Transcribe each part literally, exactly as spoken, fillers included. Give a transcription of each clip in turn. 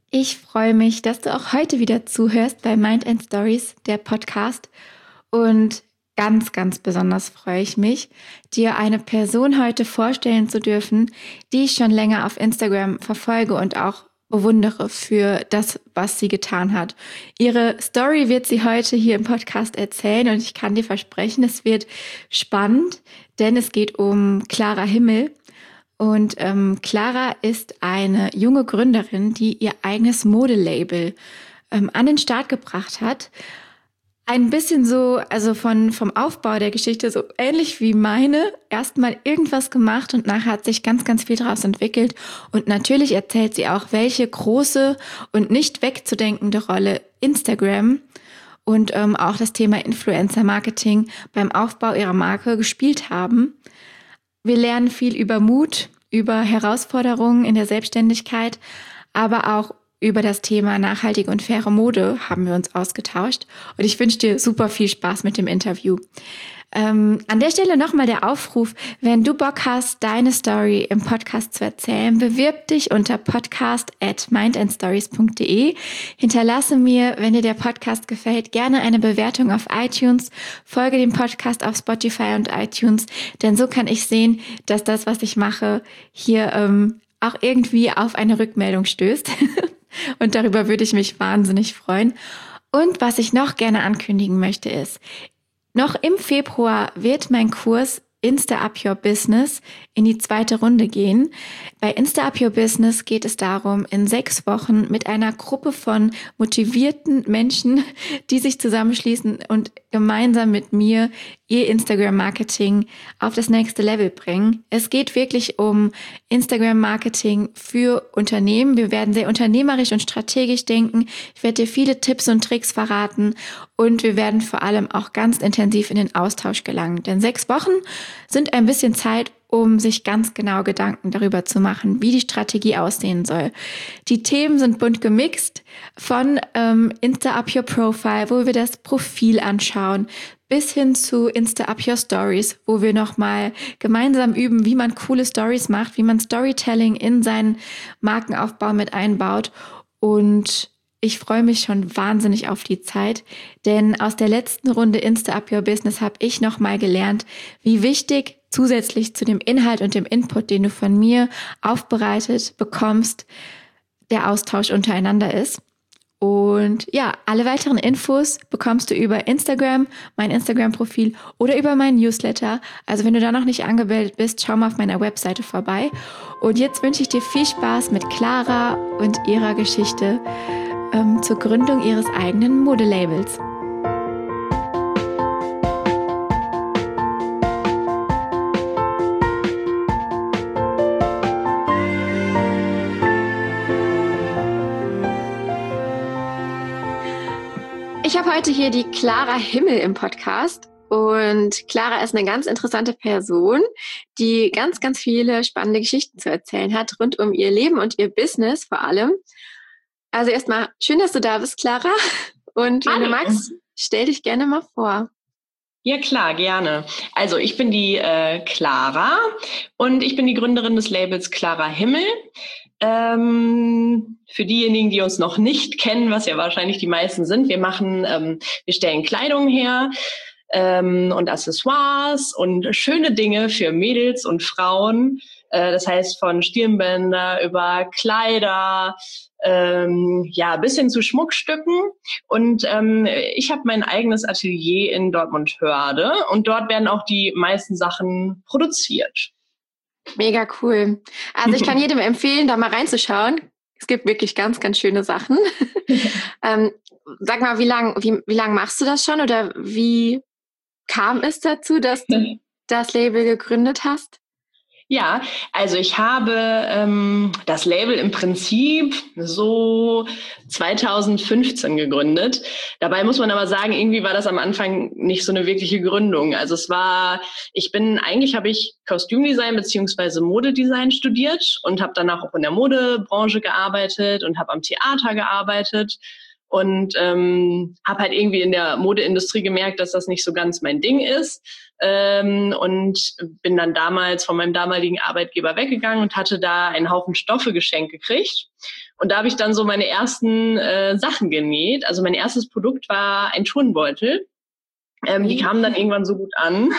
Ich freue mich, dass du auch heute wieder zuhörst bei Mind and Stories, der Podcast. Und ganz, ganz besonders freue ich mich, dir eine Person heute vorstellen zu dürfen, die ich schon länger auf Instagram verfolge und auch bewundere für das, was sie getan hat. Ihre Story wird sie heute hier im Podcast erzählen und ich kann dir versprechen, es wird spannend, denn es geht um Clara Himmel. Und ähm, Clara ist eine junge Gründerin, die ihr eigenes Modelabel ähm, an den Start gebracht hat. Ein bisschen so, also von vom Aufbau der Geschichte so ähnlich wie meine. Erstmal irgendwas gemacht und nachher hat sich ganz, ganz viel daraus entwickelt. Und natürlich erzählt sie auch, welche große und nicht wegzudenkende Rolle Instagram und ähm, auch das Thema Influencer-Marketing beim Aufbau ihrer Marke gespielt haben. Wir lernen viel über Mut, über Herausforderungen in der Selbstständigkeit, aber auch über das Thema nachhaltige und faire Mode haben wir uns ausgetauscht. Und ich wünsche dir super viel Spaß mit dem Interview. Ähm, an der Stelle nochmal der Aufruf, wenn du Bock hast, deine Story im Podcast zu erzählen, bewirb dich unter podcast at mindandstories punkt de. Hinterlasse mir, wenn dir der Podcast gefällt, gerne eine Bewertung auf iTunes. Folge dem Podcast auf Spotify und iTunes, denn so kann ich sehen, dass das, was ich mache, hier ähm, auch irgendwie auf eine Rückmeldung stößt. Und darüber würde ich mich wahnsinnig freuen. Und was ich noch gerne ankündigen möchte ist, noch im Februar wird mein Kurs Insta Up Your Business in die zweite Runde gehen. Bei Insta Up Your Business geht es darum, in sechs Wochen mit einer Gruppe von motivierten Menschen, die sich zusammenschließen und gemeinsam mit mir ihr Instagram-Marketing auf das nächste Level bringen. Es geht wirklich um Instagram-Marketing für Unternehmen. Wir werden sehr unternehmerisch und strategisch denken. Ich werde dir viele Tipps und Tricks verraten und wir werden vor allem auch ganz intensiv in den Austausch gelangen. Denn sechs Wochen sind ein bisschen Zeit, um sich ganz genau Gedanken darüber zu machen, wie die Strategie aussehen soll. Die Themen sind bunt gemixt, von ähm, Insta Up Your Profile, wo wir das Profil anschauen, bis hin zu Insta Up Your Stories, wo wir nochmal gemeinsam üben, wie man coole Stories macht, wie man Storytelling in seinen Markenaufbau mit einbaut. Und ich freue mich schon wahnsinnig auf die Zeit, denn aus der letzten Runde Insta Up Your Business habe ich nochmal gelernt, wie wichtig zusätzlich zu dem Inhalt und dem Input, den du von mir aufbereitet bekommst, der Austausch untereinander ist. Und ja, alle weiteren Infos bekommst du über Instagram, mein Instagram-Profil oder über meinen Newsletter. Also wenn du da noch nicht angemeldet bist, schau mal auf meiner Webseite vorbei. Und jetzt wünsche ich dir viel Spaß mit Clara und ihrer Geschichte ähm, zur Gründung ihres eigenen Modelabels. Ich habe heute hier die Clara Himmel im Podcast und Clara ist eine ganz interessante Person, die ganz, ganz viele spannende Geschichten zu erzählen hat, rund um ihr Leben und ihr Business vor allem. Also erstmal schön, dass du da bist, Clara. Und wenn Hallo. du magst, stell dich gerne mal vor. Ja klar, gerne. Also ich bin die äh, Clara und ich bin die Gründerin des Labels Clara Himmel. Ähm, für diejenigen, die uns noch nicht kennen, was ja wahrscheinlich die meisten sind, wir machen, ähm, wir stellen Kleidung her ähm, und Accessoires und schöne Dinge für Mädels und Frauen. Äh, das heißt von Stirnbänder über Kleider, ähm, ja, bis hin zu Schmuckstücken. Und ähm, ich habe mein eigenes Atelier in Dortmund-Hörde und dort werden auch die meisten Sachen produziert. Mega cool. Also ich kann jedem empfehlen, da mal reinzuschauen. Es gibt wirklich ganz, ganz schöne Sachen. ähm, sag mal, wie lang, wie, wie lang machst du das schon oder wie kam es dazu, dass du das Label gegründet hast? Ja, also ich habe ähm, das Label im Prinzip so zweitausendfünfzehn gegründet. Dabei muss man aber sagen, irgendwie war das am Anfang nicht so eine wirkliche Gründung. Also es war, ich bin, eigentlich habe ich Kostümdesign beziehungsweise Modedesign studiert und habe danach auch in der Modebranche gearbeitet und habe am Theater gearbeitet. Und ähm, habe halt irgendwie in der Modeindustrie gemerkt, dass das nicht so ganz mein Ding ist. Ähm, und bin dann damals von meinem damaligen Arbeitgeber weggegangen und hatte da einen Haufen Stoffe geschenkt gekriegt. Und da habe ich dann so meine ersten äh, Sachen genäht. Also mein erstes Produkt war ein Turnbeutel. Ähm, die kamen dann irgendwann so gut an,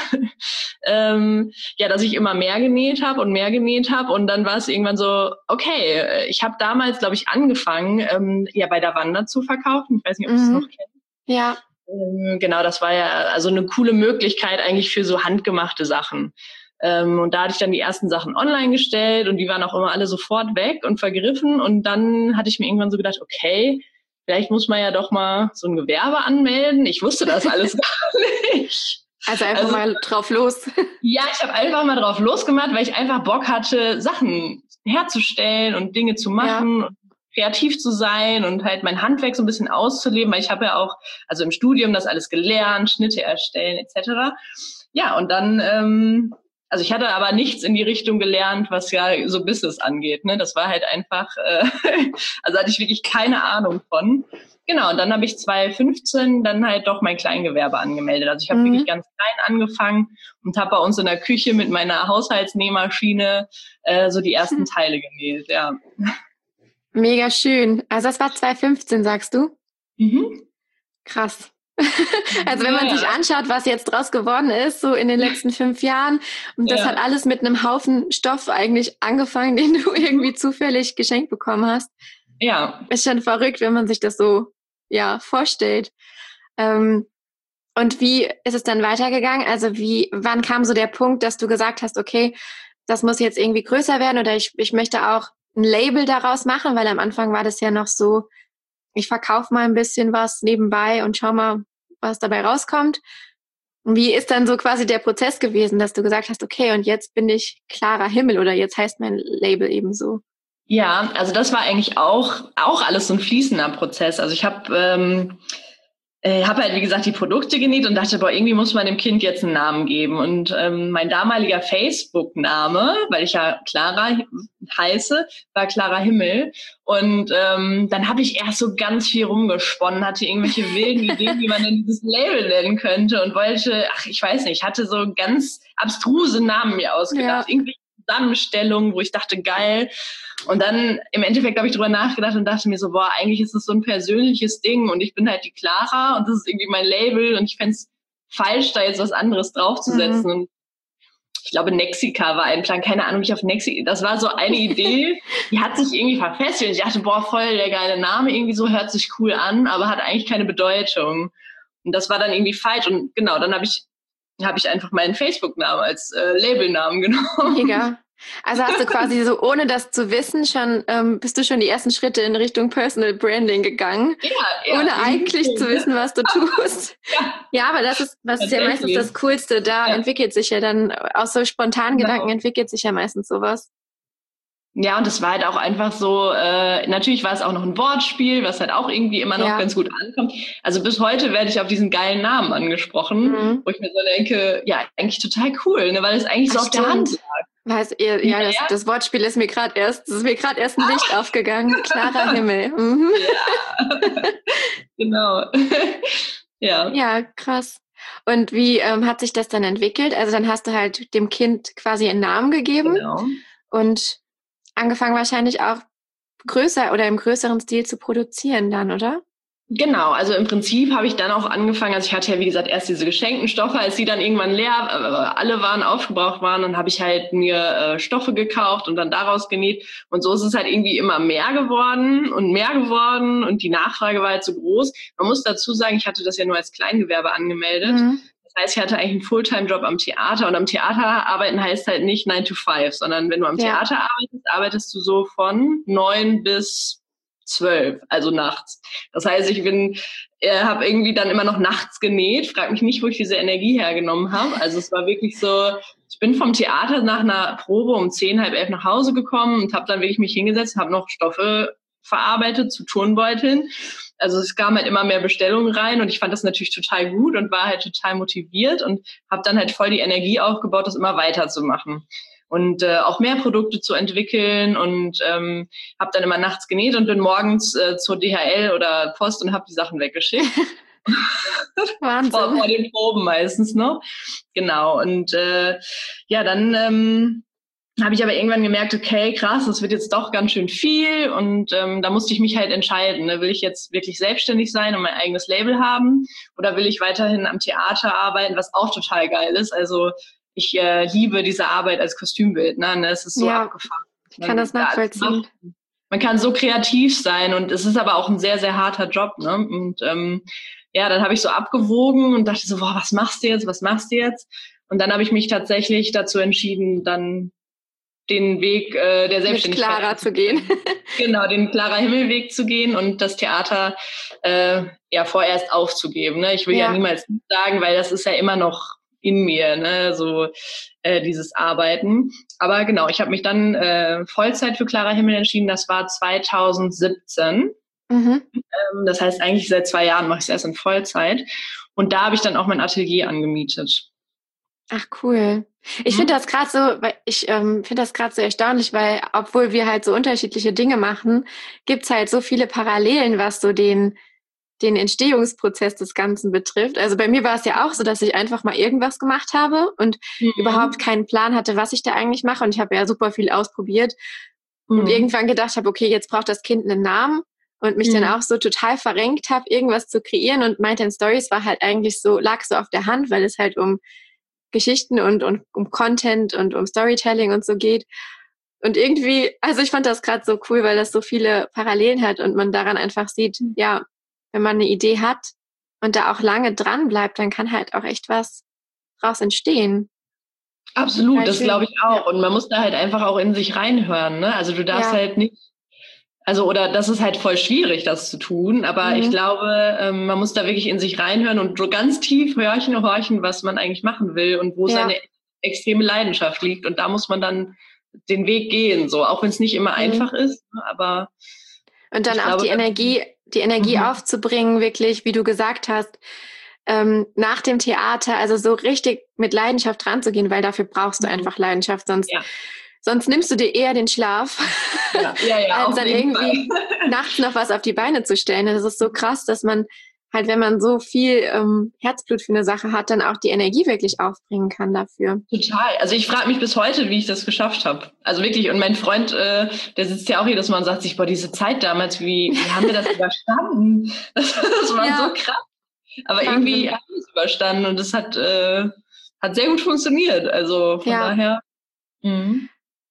ähm, ja, dass ich immer mehr genäht habe und mehr genäht habe. Und dann war es irgendwann so, okay, ich habe damals, glaube ich, angefangen, ähm, ja, bei der Wanda zu verkaufen. Ich weiß nicht, ob du es Mhm. noch kennst. Ja. Ähm, genau, das war ja also eine coole Möglichkeit eigentlich für so handgemachte Sachen. Ähm, und da hatte ich dann die ersten Sachen online gestellt und die waren auch immer alle sofort weg und vergriffen. Und dann hatte ich mir irgendwann so gedacht, okay, vielleicht muss man ja doch mal so ein Gewerbe anmelden. Ich wusste das alles gar nicht. Also einfach also, mal drauf los. Ja, ich habe einfach mal drauf losgemacht, weil ich einfach Bock hatte, Sachen herzustellen und Dinge zu machen, ja. und kreativ zu sein und halt mein Handwerk so ein bisschen auszuleben, weil ich habe ja auch, also im Studium das alles gelernt, Schnitte erstellen et cetera. Ja, und dann, ähm, also ich hatte aber nichts in die Richtung gelernt, was ja so Business angeht. Ne? Das war halt einfach, äh, also hatte ich wirklich keine Ahnung von. Genau, und dann habe ich zwanzig fünfzehn dann halt doch mein Kleingewerbe angemeldet. Also ich habe mhm. wirklich ganz klein angefangen und habe bei uns in der Küche mit meiner Haushaltsnähmaschine äh, so die ersten Teile genäht, ja. Mega schön. Also das war zwanzig fünfzehn, sagst du? Mhm. Krass. Also wenn man ja. sich anschaut, was jetzt draus geworden ist, so in den letzten fünf Jahren, und das ja. hat alles mit einem Haufen Stoff eigentlich angefangen, den du irgendwie zufällig geschenkt bekommen hast. Ja. Ist schon verrückt, wenn man sich das so, ja, vorstellt. Ähm, und wie ist es dann weitergegangen? Also wie, wann kam so der Punkt, dass du gesagt hast, okay, das muss jetzt irgendwie größer werden oder ich, ich möchte auch ein Label daraus machen, weil am Anfang war das ja noch so, ich verkaufe mal ein bisschen was nebenbei und schau mal, was dabei rauskommt. Und wie ist dann so quasi der Prozess gewesen, dass du gesagt hast, okay, und jetzt bin ich Clara Himmel oder jetzt heißt mein Label eben so? Ja, also das war eigentlich auch auch alles so ein fließender Prozess. Also ich habe ähm, äh, habe halt, wie gesagt, die Produkte genäht und dachte, boah, irgendwie muss man dem Kind jetzt einen Namen geben. Und ähm, mein damaliger Facebook-Name, weil ich ja Clara heiße, war Clara Himmel. Und ähm, dann habe ich erst so ganz viel rumgesponnen, hatte irgendwelche wilden Ideen, wie man denn dieses Label nennen könnte und wollte, ach, ich weiß nicht, hatte so ganz abstruse Namen mir ausgedacht. Ja. Irgendwie Zusammenstellungen, wo ich dachte, geil. Und dann im Endeffekt habe ich drüber nachgedacht und dachte mir so, boah, eigentlich ist das so ein persönliches Ding und ich bin halt die Clara und das ist irgendwie mein Label und ich fände es falsch, da jetzt was anderes draufzusetzen. Mhm. Und ich glaube, Nexica war ein Plan, keine Ahnung, ich auf Nexica, das war so eine Idee, die hat sich irgendwie verfestigt und ich dachte, boah, voll der geile Name, irgendwie so, hört sich cool an, aber hat eigentlich keine Bedeutung. Und das war dann irgendwie falsch und genau, dann habe ich habe ich einfach meinen Facebook-Namen als äh, Labelnamen genommen. Mega. Also hast du quasi so, ohne das zu wissen, schon ähm, bist du schon die ersten Schritte in Richtung Personal Branding gegangen, ja, ja, ohne eigentlich cool, zu wissen, was du tust. Ja, ja, aber das ist, was ist ja meistens das Coolste. Da ja. entwickelt sich ja dann, aus so spontanen genau. Gedanken entwickelt sich ja meistens sowas. Ja, und das war halt auch einfach so, äh, natürlich war es auch noch ein Wortspiel, was halt auch irgendwie immer noch ja. ganz gut ankommt. Also bis heute werde ich auf diesen geilen Namen angesprochen, mhm. wo ich mir so denke, ja, eigentlich total cool, ne, weil es eigentlich Ach, so auf stimmt. der Hand lag. Weißt, ihr, ja, das, das Wortspiel ist mir gerade erst, das ist mir gerade erst ein Licht aufgegangen. Clara Himmel. Mhm. Ja, genau. ja. Ja, krass. Und wie ähm, hat sich das dann entwickelt? Also dann hast du halt dem Kind quasi einen Namen gegeben genau. und angefangen wahrscheinlich auch größer oder im größeren Stil zu produzieren dann, oder? Genau, also im Prinzip habe ich dann auch angefangen, also ich hatte ja wie gesagt erst diese geschenkten Stoffe, als die dann irgendwann leer, äh, alle Waren aufgebraucht waren, dann habe ich halt mir äh, Stoffe gekauft und dann daraus genäht und so ist es halt irgendwie immer mehr geworden und mehr geworden und die Nachfrage war halt so groß. Man muss dazu sagen, ich hatte das ja nur als Kleingewerbe angemeldet. Mhm. Das heißt, ich hatte eigentlich einen Fulltime-Job am Theater und am Theater arbeiten heißt halt nicht nine to five, sondern wenn du am ja. Theater arbeitest, arbeitest du so von neun bis zwölf, also nachts. Das heißt, ich bin, äh, habe irgendwie dann immer noch nachts genäht, frag mich nicht, wo ich diese Energie hergenommen habe. Also es war wirklich so, ich bin vom Theater nach einer Probe um zehn, halb elf nach Hause gekommen und habe dann wirklich mich hingesetzt, habe noch Stoffe verarbeitet zu Turnbeuteln. Also es kamen halt immer mehr Bestellungen rein und ich fand das natürlich total gut und war halt total motiviert und habe dann halt voll die Energie aufgebaut, das immer weiterzumachen und äh, auch mehr Produkte zu entwickeln und ähm, habe dann immer nachts genäht und bin morgens äh, zur D H L oder Post und habe die Sachen weggeschickt. Wahnsinn. vor, vor den Proben meistens noch. Genau. Und äh, ja, dann ähm, habe ich aber irgendwann gemerkt, okay, krass, das wird jetzt doch ganz schön viel und ähm, da musste ich mich halt entscheiden. Ne? Will ich jetzt wirklich selbstständig sein und mein eigenes Label haben oder will ich weiterhin am Theater arbeiten, was auch total geil ist. Also ich äh, liebe diese Arbeit als Kostümbildner. Ne? Es ist so ja, abgefahren. Ich kann das nachvollziehen. Man kann so kreativ sein und es ist aber auch ein sehr, sehr harter Job. Ne? Und ähm, ja, dann habe ich so abgewogen und dachte so, boah, was machst du jetzt, was machst du jetzt? Und dann habe ich mich tatsächlich dazu entschieden, dann den Weg äh, der Selbstständigkeit mit Clara zu gehen. Genau, den Clara Himmelweg zu gehen und das Theater äh, ja vorerst aufzugeben. Ne? Ich will ja. ja niemals sagen, weil das ist ja immer noch in mir, ne, so äh, dieses Arbeiten. Aber genau, ich habe mich dann äh, Vollzeit für Clara Himmel entschieden. Das war zwanzig siebzehn. Mhm. Ähm, das heißt, eigentlich seit zwei Jahren mache ich es erst in Vollzeit. Und da habe ich dann auch mein Atelier angemietet. Ach, cool. Ich finde das gerade so, weil ich ähm, finde das gerade so erstaunlich, weil obwohl wir halt so unterschiedliche Dinge machen, gibt's halt so viele Parallelen, was so den den Entstehungsprozess des Ganzen betrifft. Also bei mir war es ja auch so, dass ich einfach mal irgendwas gemacht habe und mhm. überhaupt keinen Plan hatte, was ich da eigentlich mache. Und ich habe ja super viel ausprobiert mhm. und irgendwann gedacht habe, okay, jetzt braucht das Kind einen Namen und mich mhm. dann auch so total verrenkt habe, irgendwas zu kreieren. Und Mind and Stories war halt eigentlich so, lag so auf der Hand, weil es halt um Geschichten und, und um Content und um Storytelling und so geht. Und irgendwie, also ich fand das gerade so cool, weil das so viele Parallelen hat und man daran einfach sieht, ja, wenn man eine Idee hat und da auch lange dran bleibt, dann kann halt auch echt was draus entstehen. Absolut, das glaube ich auch. Ja. Und man muss da halt einfach auch in sich reinhören, ne? Also du darfst ja. halt nicht, also oder das ist halt voll schwierig, das zu tun. Aber mhm. ich glaube, ähm, man muss da wirklich in sich reinhören und so ganz tief horchen, horchen, was man eigentlich machen will und wo ja. seine extreme Leidenschaft liegt. Und da muss man dann den Weg gehen, so, auch wenn es nicht immer mhm. einfach ist, aber und dann auch glaube, die Energie, die Energie mhm. aufzubringen, wirklich, wie du gesagt hast, ähm, nach dem Theater, also so richtig mit Leidenschaft ranzugehen, weil dafür brauchst du mhm. einfach Leidenschaft, sonst, ja. sonst nimmst du dir eher den Schlaf, ja, ja, ja, als dann irgendwie nachts noch was auf die Beine zu stellen. Das ist so krass, dass man halt, wenn man so viel ähm, Herzblut für eine Sache hat, dann auch die Energie wirklich aufbringen kann dafür. Total. Also ich frage mich bis heute, wie ich das geschafft habe. Also wirklich. Und mein Freund, äh, der sitzt ja auch jedes Mal und sagt sich, boah, diese Zeit damals, wie, wie haben wir das überstanden? Das, das war ja. so krass. Aber Wahnsinn. Irgendwie haben wir es überstanden und es hat, äh, hat sehr gut funktioniert. Also von ja. daher. Mh.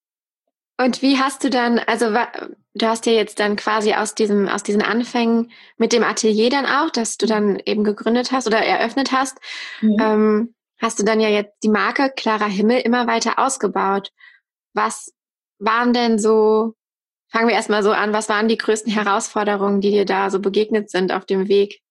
Und wie hast du dann, also du hast ja jetzt dann quasi aus diesem, aus diesen Anfängen mit dem Atelier dann auch, dass du dann eben gegründet hast oder eröffnet hast, mhm. ähm, hast du dann ja jetzt die Marke Clara Himmel immer weiter ausgebaut. Was waren denn so, fangen wir erstmal so an, was waren die größten Herausforderungen, die dir da so begegnet sind auf dem Weg?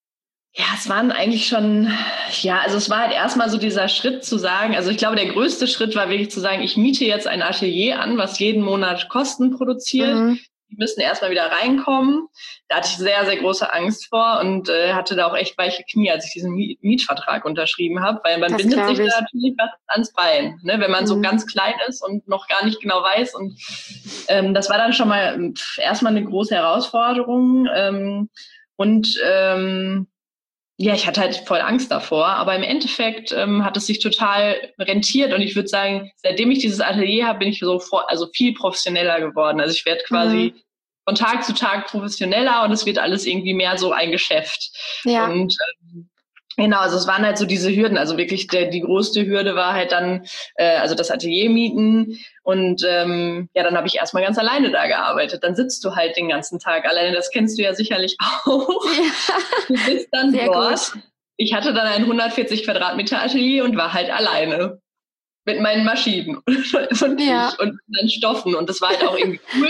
Ja, es waren eigentlich schon, ja, also es war halt erstmal so dieser Schritt zu sagen, also ich glaube, der größte Schritt war wirklich zu sagen, ich miete jetzt ein Atelier an, was jeden Monat Kosten produziert. Mhm. Die müssen erstmal wieder reinkommen. Da hatte ich sehr, sehr große Angst vor und äh, hatte da auch echt weiche Knie, als ich diesen Mietvertrag unterschrieben habe, weil man das bindet sich da natürlich was ans Bein, ne, wenn man mhm. so ganz klein ist und noch gar nicht genau weiß. Und ähm, das war dann schon mal pff, erstmal eine große Herausforderung. Ähm, und ähm, Ja, ich hatte halt voll Angst davor, aber im Endeffekt ähm, hat es sich total rentiert und ich würde sagen, seitdem ich dieses Atelier habe, bin ich so vor, also viel professioneller geworden. Also ich werde quasi mhm. von Tag zu Tag professioneller und es wird alles irgendwie mehr so ein Geschäft. Ja. Und ähm, genau, also es waren halt so diese Hürden. Also wirklich der, die größte Hürde war halt dann, äh, also das Atelier mieten. Und ähm, ja, dann habe ich erstmal ganz alleine da gearbeitet. Dann sitzt du halt den ganzen Tag alleine. Das kennst du ja sicherlich auch. Ja. Du bist dann Sehr dort. Gut. Ich hatte dann ein hundertvierzig Quadratmeter Atelier und war halt alleine mit meinen Maschinen und, ja. und meinen Stoffen. Und das war halt auch irgendwie cool.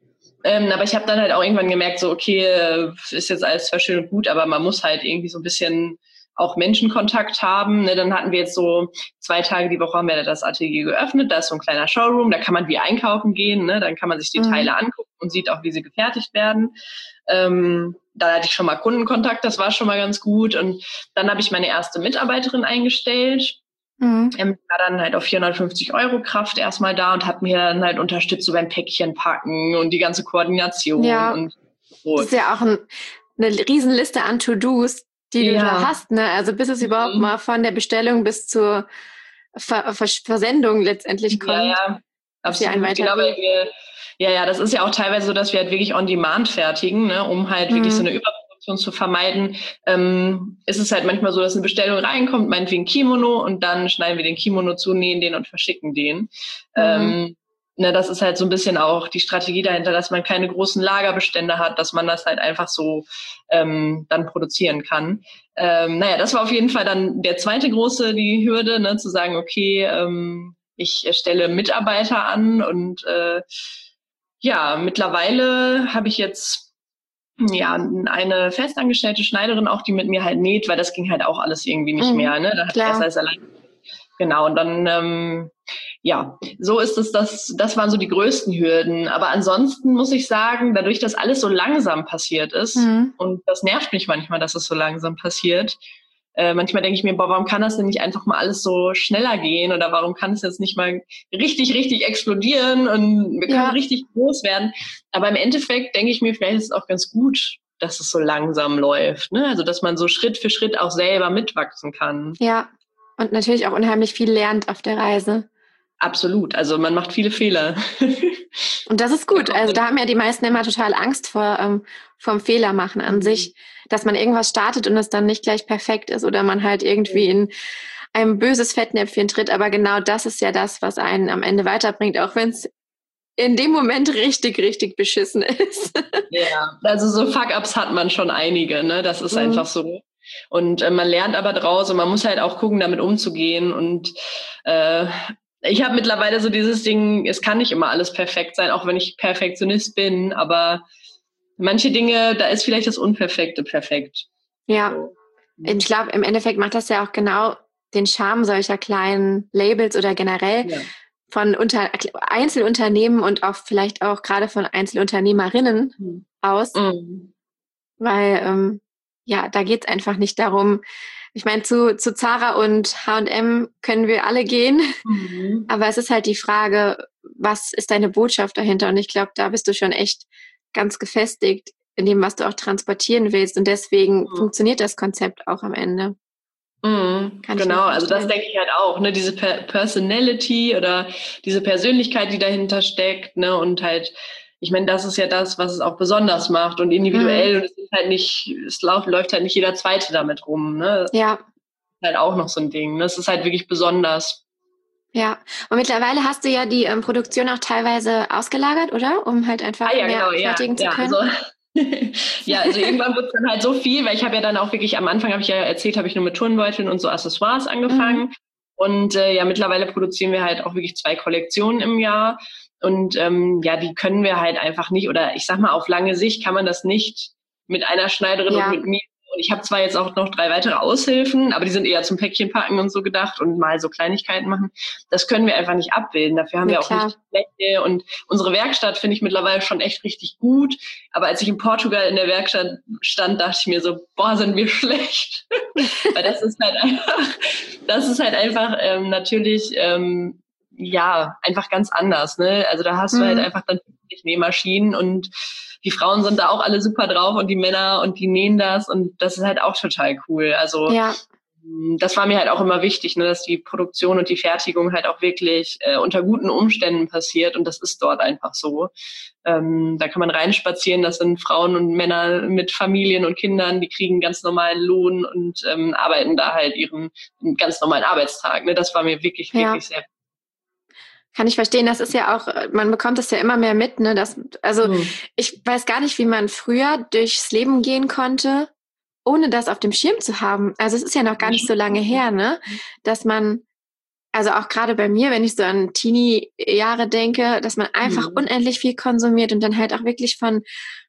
Ähm, aber ich habe dann halt auch irgendwann gemerkt, so okay, ist jetzt alles zwar schön und gut, aber man muss halt irgendwie so ein bisschen auch Menschenkontakt haben. Ne? Dann hatten wir jetzt so zwei Tage die Woche haben wir das Atelier geöffnet. Da ist so ein kleiner Showroom, da kann man wie einkaufen gehen. Ne? Dann kann man sich die mhm. Teile angucken und sieht auch, wie sie gefertigt werden. Ähm, da hatte ich schon mal Kundenkontakt, das war schon mal ganz gut. Und dann habe ich meine erste Mitarbeiterin eingestellt. Mhm. Ähm, war dann halt auf vierhundertfünfzig Euro Kraft erstmal da und hat mir dann halt unterstützt so beim Päckchen packen und die ganze Koordination. Ja. Und so. Das ist ja auch ein, eine Riesenliste an To-Dos, die ja. du da hast, ne? Also bis es mhm. überhaupt mal von der Bestellung bis zur Ver- Ver- Versendung letztendlich kommt. Ja, ja. Absolut. Ich glaube, wir, ja, ja, das ist ja auch teilweise so, dass wir halt wirklich on demand fertigen, ne, um halt mhm. wirklich so eine Überproduktion zu vermeiden. Ähm, ist es halt manchmal so, dass eine Bestellung reinkommt, meinetwegen Kimono, und dann schneiden wir den Kimono zu, nähen den und verschicken den. Mhm. Ähm, ne, das ist halt so ein bisschen auch die Strategie dahinter, dass man keine großen Lagerbestände hat, dass man das halt einfach so ähm, dann produzieren kann. Ähm, naja, das war auf jeden Fall dann der zweite große, die Hürde, ne, zu sagen, okay, ähm, ich stelle Mitarbeiter an und äh, ja, mittlerweile habe ich jetzt ja eine festangestellte Schneiderin auch, die mit mir halt näht, weil das ging halt auch alles irgendwie nicht mhm, mehr. Ne? Da hat erst alles allein. Genau, und dann ähm, ja, so ist es, das, das waren so die größten Hürden. Aber ansonsten muss ich sagen, dadurch, dass alles so langsam passiert ist, mhm. und das nervt mich manchmal, dass es so langsam passiert, Äh, manchmal denke ich mir, boah, warum kann das denn nicht einfach mal alles so schneller gehen, oder warum kann es jetzt nicht mal richtig, richtig explodieren und wir können ja. richtig groß werden. Aber im Endeffekt denke ich mir, vielleicht ist es auch ganz gut, dass es so langsam läuft, ne? Also, dass man so Schritt für Schritt auch selber mitwachsen kann. Ja, und natürlich auch unheimlich viel lernt auf der Reise. Absolut, also man macht viele Fehler. Und das ist gut. Also da haben ja die meisten immer total Angst vor ähm, vom Fehler machen an mhm. sich, dass man irgendwas startet und es dann nicht gleich perfekt ist oder man halt irgendwie in ein böses Fettnäpfchen tritt. Aber genau das ist ja das, was einen am Ende weiterbringt, auch wenn es in dem Moment richtig, richtig beschissen ist. Ja, also so Fuck-Ups hat man schon einige, ne? Das ist mhm. einfach so. Und äh, man lernt aber draus und man muss halt auch gucken, damit umzugehen. Und äh, ich habe mittlerweile so dieses Ding, es kann nicht immer alles perfekt sein, auch wenn ich Perfektionist bin, aber manche Dinge, da ist vielleicht das Unperfekte perfekt. Ja, so. Ich glaube, im Endeffekt macht das ja auch genau den Charme solcher kleinen Labels oder generell ja. von unter, Einzelunternehmen und auch vielleicht auch gerade von Einzelunternehmerinnen mhm. aus. Mhm. Weil, ähm, ja, da geht's einfach nicht darum, ich meine, zu, zu Zara und H und M können wir alle gehen, mhm. aber es ist halt die Frage, was ist deine Botschaft dahinter? Und ich glaube, da bist du schon echt ganz gefestigt in dem, was du auch transportieren willst. Und deswegen mhm. funktioniert das Konzept auch am Ende. Mhm. Genau, also das denke ich halt auch, ne, diese per- Personality oder diese Persönlichkeit, die dahinter steckt, ne, und halt, ich meine, das ist ja das, was es auch besonders macht und individuell, mhm. und es ist halt nicht, es läuft, läuft halt nicht jeder Zweite damit rum, ne. Ja. Das ist halt auch noch so ein Ding, ne, es ist halt wirklich besonders. Ja, und mittlerweile hast du ja die ähm, Produktion auch teilweise ausgelagert, oder? Um halt einfach ah, ja, mehr genau, fertigen ja, zu können. Ja, also ja, also irgendwann wird es dann halt so viel, weil ich habe ja dann auch wirklich, am Anfang habe ich ja erzählt, habe ich nur mit Turnbeuteln und so Accessoires angefangen. Mhm. Und äh, ja, mittlerweile produzieren wir halt auch wirklich zwei Kollektionen im Jahr. Und ähm, ja, die können wir halt einfach nicht, oder ich sag mal, auf lange Sicht kann man das nicht mit einer Schneiderin ja. und mit mir. Und ich habe zwar jetzt auch noch drei weitere Aushilfen, aber die sind eher zum Päckchen packen und so gedacht und mal so Kleinigkeiten machen. Das können wir einfach nicht abbilden. Dafür haben ja, wir auch klar. nicht Fläche. Und unsere Werkstatt finde ich mittlerweile schon echt richtig gut. Aber als ich in Portugal in der Werkstatt stand, dachte ich mir so, boah, sind wir schlecht. Weil das ist halt einfach, das ist halt einfach ähm, natürlich, ähm, ja, einfach ganz anders. Ne? Also da hast mhm. du halt einfach dann Nähmaschinen und die Frauen sind da auch alle super drauf und die Männer und die nähen das und das ist halt auch total cool. Also ja. das war mir halt auch immer wichtig, ne, dass die Produktion und die Fertigung halt auch wirklich äh, unter guten Umständen passiert und das ist dort einfach so. Ähm, da kann man reinspazieren, das sind Frauen und Männer mit Familien und Kindern, die kriegen ganz normalen Lohn und ähm, arbeiten da halt ihren ganz normalen Arbeitstag. Ne? Das war mir wirklich, ja. wirklich sehr Kann ich verstehen, das ist ja auch, man bekommt das ja immer mehr mit, ne? Das, also mhm. ich weiß gar nicht, wie man früher durchs Leben gehen konnte, ohne das auf dem Schirm zu haben. Also es ist ja noch gar nicht so lange her, ne? Dass man, also auch gerade bei mir, wenn ich so an Teenie-Jahre denke, dass man einfach mhm. unendlich viel konsumiert und dann halt auch wirklich von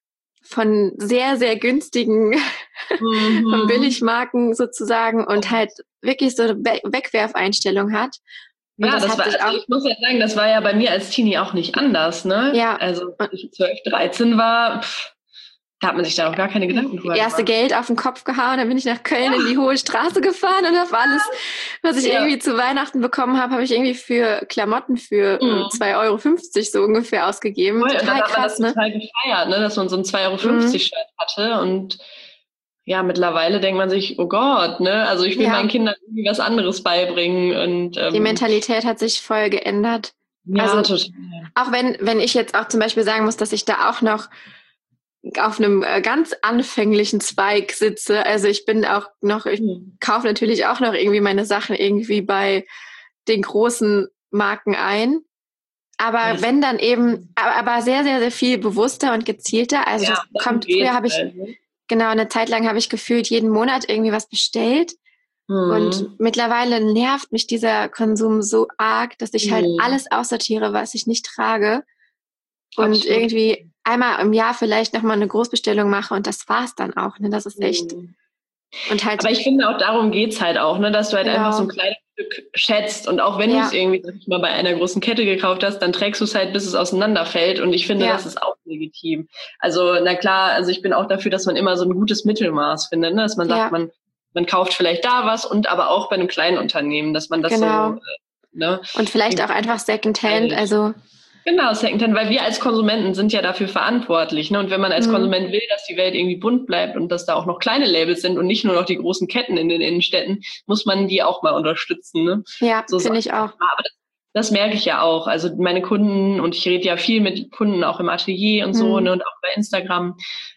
von sehr, sehr günstigen, mhm. von Billigmarken sozusagen und halt wirklich so eine Be- Wegwerfeinstellung hat. Und ja, das, das war, also auch, ich muss ja sagen, das war ja bei mir als Teenie auch nicht anders, ne? Ja. Also, als ich zwölf, dreizehn war, pff, da hat man sich da auch gar keine Gedanken drüber gemacht. Erste Geld auf den Kopf gehauen, dann bin ich nach Köln ja. in die Hohe Straße gefahren und auf alles, was ich ja. irgendwie zu Weihnachten bekommen habe, habe ich irgendwie für Klamotten für mhm. zwei Euro fünfzig so ungefähr ausgegeben. Cool. Total und dann krass, hat man das ne? total gefeiert, ne? Dass man so ein zwei Euro fünfzig Shirt mhm. hatte und ja, mittlerweile denkt man sich, oh Gott, ne? Also ich will ja. meinen Kindern irgendwie was anderes beibringen und ähm, die Mentalität hat sich voll geändert. Ja, also total. Auch wenn, wenn ich jetzt auch zum Beispiel sagen muss, dass ich da auch noch auf einem äh, ganz anfänglichen Zweig sitze. Also ich bin auch noch, ich Mhm. kaufe natürlich auch noch irgendwie meine Sachen irgendwie bei den großen Marken ein. Aber Ja, wenn dann eben, aber, aber sehr, sehr, sehr viel bewusster und gezielter. Also ja, das kommt, geht's früher habe ich, halt, ne? genau, eine Zeit lang habe ich gefühlt jeden Monat irgendwie was bestellt. Und Mhm. mittlerweile nervt mich dieser Konsum so arg, dass ich halt Mhm. alles aussortiere, was ich nicht trage. Und Absolut. irgendwie einmal im Jahr vielleicht nochmal eine Großbestellung mache und das war's dann auch. Ne? Das ist echt. Mhm. Und halt. Aber ich finde, auch darum geht's halt auch, ne, dass du halt Genau. einfach so ein kleines Stück schätzt. Und auch wenn Ja. du es irgendwie sag ich mal bei einer großen Kette gekauft hast, dann trägst du es halt, bis es auseinanderfällt. Und ich finde, Ja. das ist auch legitim. Also, na klar, also ich bin auch dafür, dass man immer so ein gutes Mittelmaß findet, ne? Dass man sagt, Ja. man, man kauft vielleicht da was und aber auch bei einem kleinen Unternehmen, dass man das Genau. so, äh, ne? Und vielleicht auch einfach Secondhand, also. Genau, Secondhand, weil wir als Konsumenten sind ja dafür verantwortlich. Ne? Und wenn man als Mhm. Konsument will, dass die Welt irgendwie bunt bleibt und dass da auch noch kleine Labels sind und nicht nur noch die großen Ketten in den Innenstädten, muss man die auch mal unterstützen. Ne? Ja, so finde ich auch. Aber das, das merke ich ja auch. Also meine Kunden, und ich rede ja viel mit Kunden auch im Atelier und so, Mhm. ne? Und auch bei Instagram,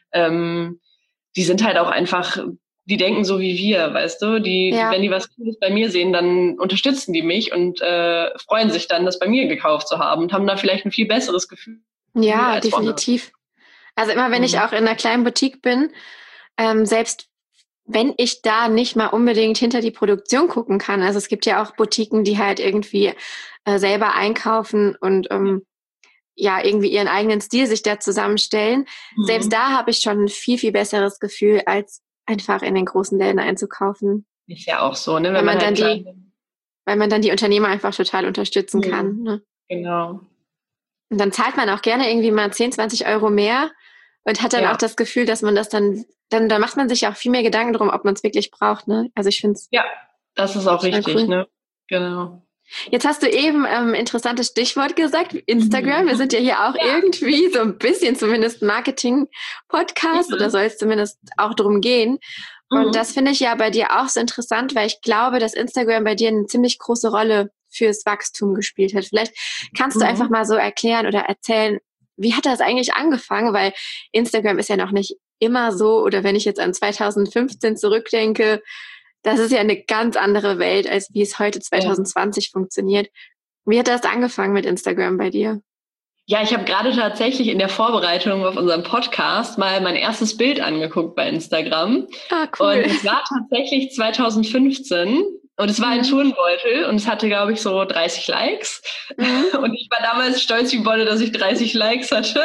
ähm, die sind halt auch einfach, die denken so wie wir, weißt du, die, Ja. wenn die was Cooles bei mir sehen, dann unterstützen die mich und äh, freuen sich dann, das bei mir gekauft zu haben und haben da vielleicht ein viel besseres Gefühl Ja, als definitiv. Also immer wenn Mhm. ich auch in einer kleinen Boutique bin, ähm, selbst wenn ich da nicht mal unbedingt hinter die Produktion gucken kann. Also es gibt ja auch Boutiquen, die halt irgendwie äh, selber einkaufen und ähm, ja irgendwie ihren eigenen Stil sich da zusammenstellen. Mhm. Selbst da habe ich schon ein viel, viel besseres Gefühl, als einfach in den großen Läden einzukaufen. Ist ja auch so, ne? Wenn Weil man man halt dann die, klein- weil man dann die Unternehmer einfach total unterstützen Mhm. kann. Ne? Genau. Und dann zahlt man auch gerne irgendwie mal zehn, zwanzig Euro mehr und hat dann Ja. auch das Gefühl, dass man das dann, dann, dann macht man sich auch viel mehr Gedanken darum, ob man es wirklich braucht. Ne? Also ich finde es Ja, das ist auch total richtig, cool. ne? Genau. Jetzt hast du eben ähm, interessantes Stichwort gesagt, Instagram. Wir sind ja hier auch Ja. irgendwie so ein bisschen zumindest Marketing-Podcast Ja. oder soll es zumindest auch drum gehen. Und Mhm. das finde ich ja bei dir auch so interessant, weil ich glaube, dass Instagram bei dir eine ziemlich große Rolle fürs Wachstum gespielt hat. Vielleicht kannst du Mhm. einfach mal so erklären oder erzählen, wie hat das eigentlich angefangen? Weil Instagram ist ja noch nicht immer so, oder wenn ich jetzt an zwanzig fünfzehn zurückdenke, das ist ja eine ganz andere Welt, als wie es heute zwanzig zwanzig ja. funktioniert. Wie hat das angefangen mit Instagram bei dir? Ja, ich habe gerade tatsächlich in der Vorbereitung auf unseren Podcast mal mein erstes Bild angeguckt bei Instagram. Ah, cool. Und es war tatsächlich zwanzig fünfzehn und es war ein Mhm. Turnbeutel und es hatte, glaube ich, so dreißig Likes. Mhm. Und ich war damals stolz wie Bolle, dass ich dreißig Likes hatte.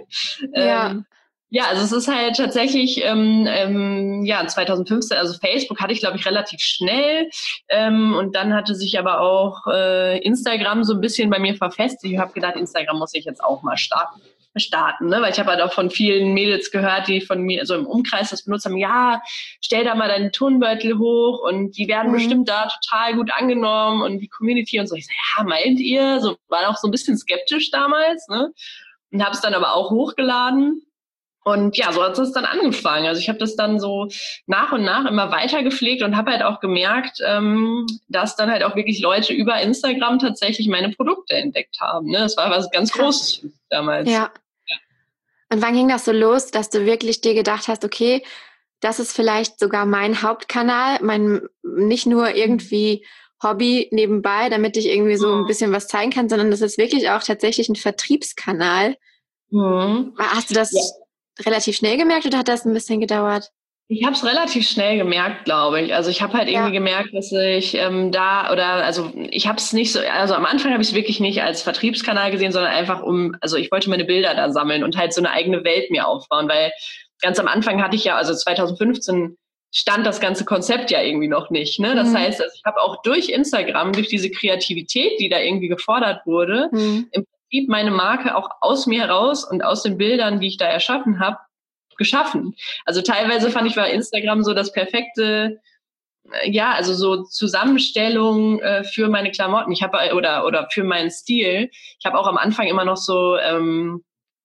Ja. ähm, ja, also es ist halt tatsächlich, ähm, ähm, ja, zwanzig fünfzehn, also Facebook hatte ich, glaube ich, relativ schnell. Ähm, und dann hatte sich aber auch äh, Instagram so ein bisschen bei mir verfestigt. Ich habe gedacht, Instagram muss ich jetzt auch mal starten. starten, ne? Weil ich habe halt auch von vielen Mädels gehört, die von mir so im Umkreis das benutzt haben, ja, stell da mal deinen Turnbeutel hoch und die werden Mhm. bestimmt da total gut angenommen und die Community und so. Ich so, ja, meint ihr? So, war auch so ein bisschen skeptisch damals, ne? Und habe es dann aber auch hochgeladen. Und ja, so hat es dann angefangen. Also ich habe das dann so nach und nach immer weiter gepflegt und habe halt auch gemerkt, ähm, dass dann halt auch wirklich Leute über Instagram tatsächlich meine Produkte entdeckt haben. Ne? Das war was ganz Großes damals. Ja. ja. Und wann ging das so los, dass du wirklich dir gedacht hast, okay, das ist vielleicht sogar mein Hauptkanal, mein nicht nur irgendwie Hobby nebenbei, damit ich irgendwie so ein bisschen was zeigen kann, sondern das ist wirklich auch tatsächlich ein Vertriebskanal. Mhm. Hast du das ja. relativ schnell gemerkt oder hat das ein bisschen gedauert? Ich habe es relativ schnell gemerkt, glaube ich. Also ich habe halt irgendwie ja. gemerkt, dass ich ähm, da oder also ich habe es nicht so, also am Anfang habe ich es wirklich nicht als Vertriebskanal gesehen, sondern einfach um, also ich wollte meine Bilder da sammeln und halt so eine eigene Welt mir aufbauen, weil ganz am Anfang hatte ich ja, also zwanzig fünfzehn stand das ganze Konzept ja irgendwie noch nicht. Ne? Das mhm. heißt, also ich habe auch durch Instagram, durch diese Kreativität, die da irgendwie gefordert wurde, mhm. im Prinzip meine Marke auch aus mir heraus und aus den Bildern, die ich da erschaffen habe, geschaffen. Also teilweise fand ich bei Instagram so das perfekte, ja, also so Zusammenstellung äh, für meine Klamotten. Ich habe oder oder für meinen Stil. Ich habe auch am Anfang immer noch so ähm,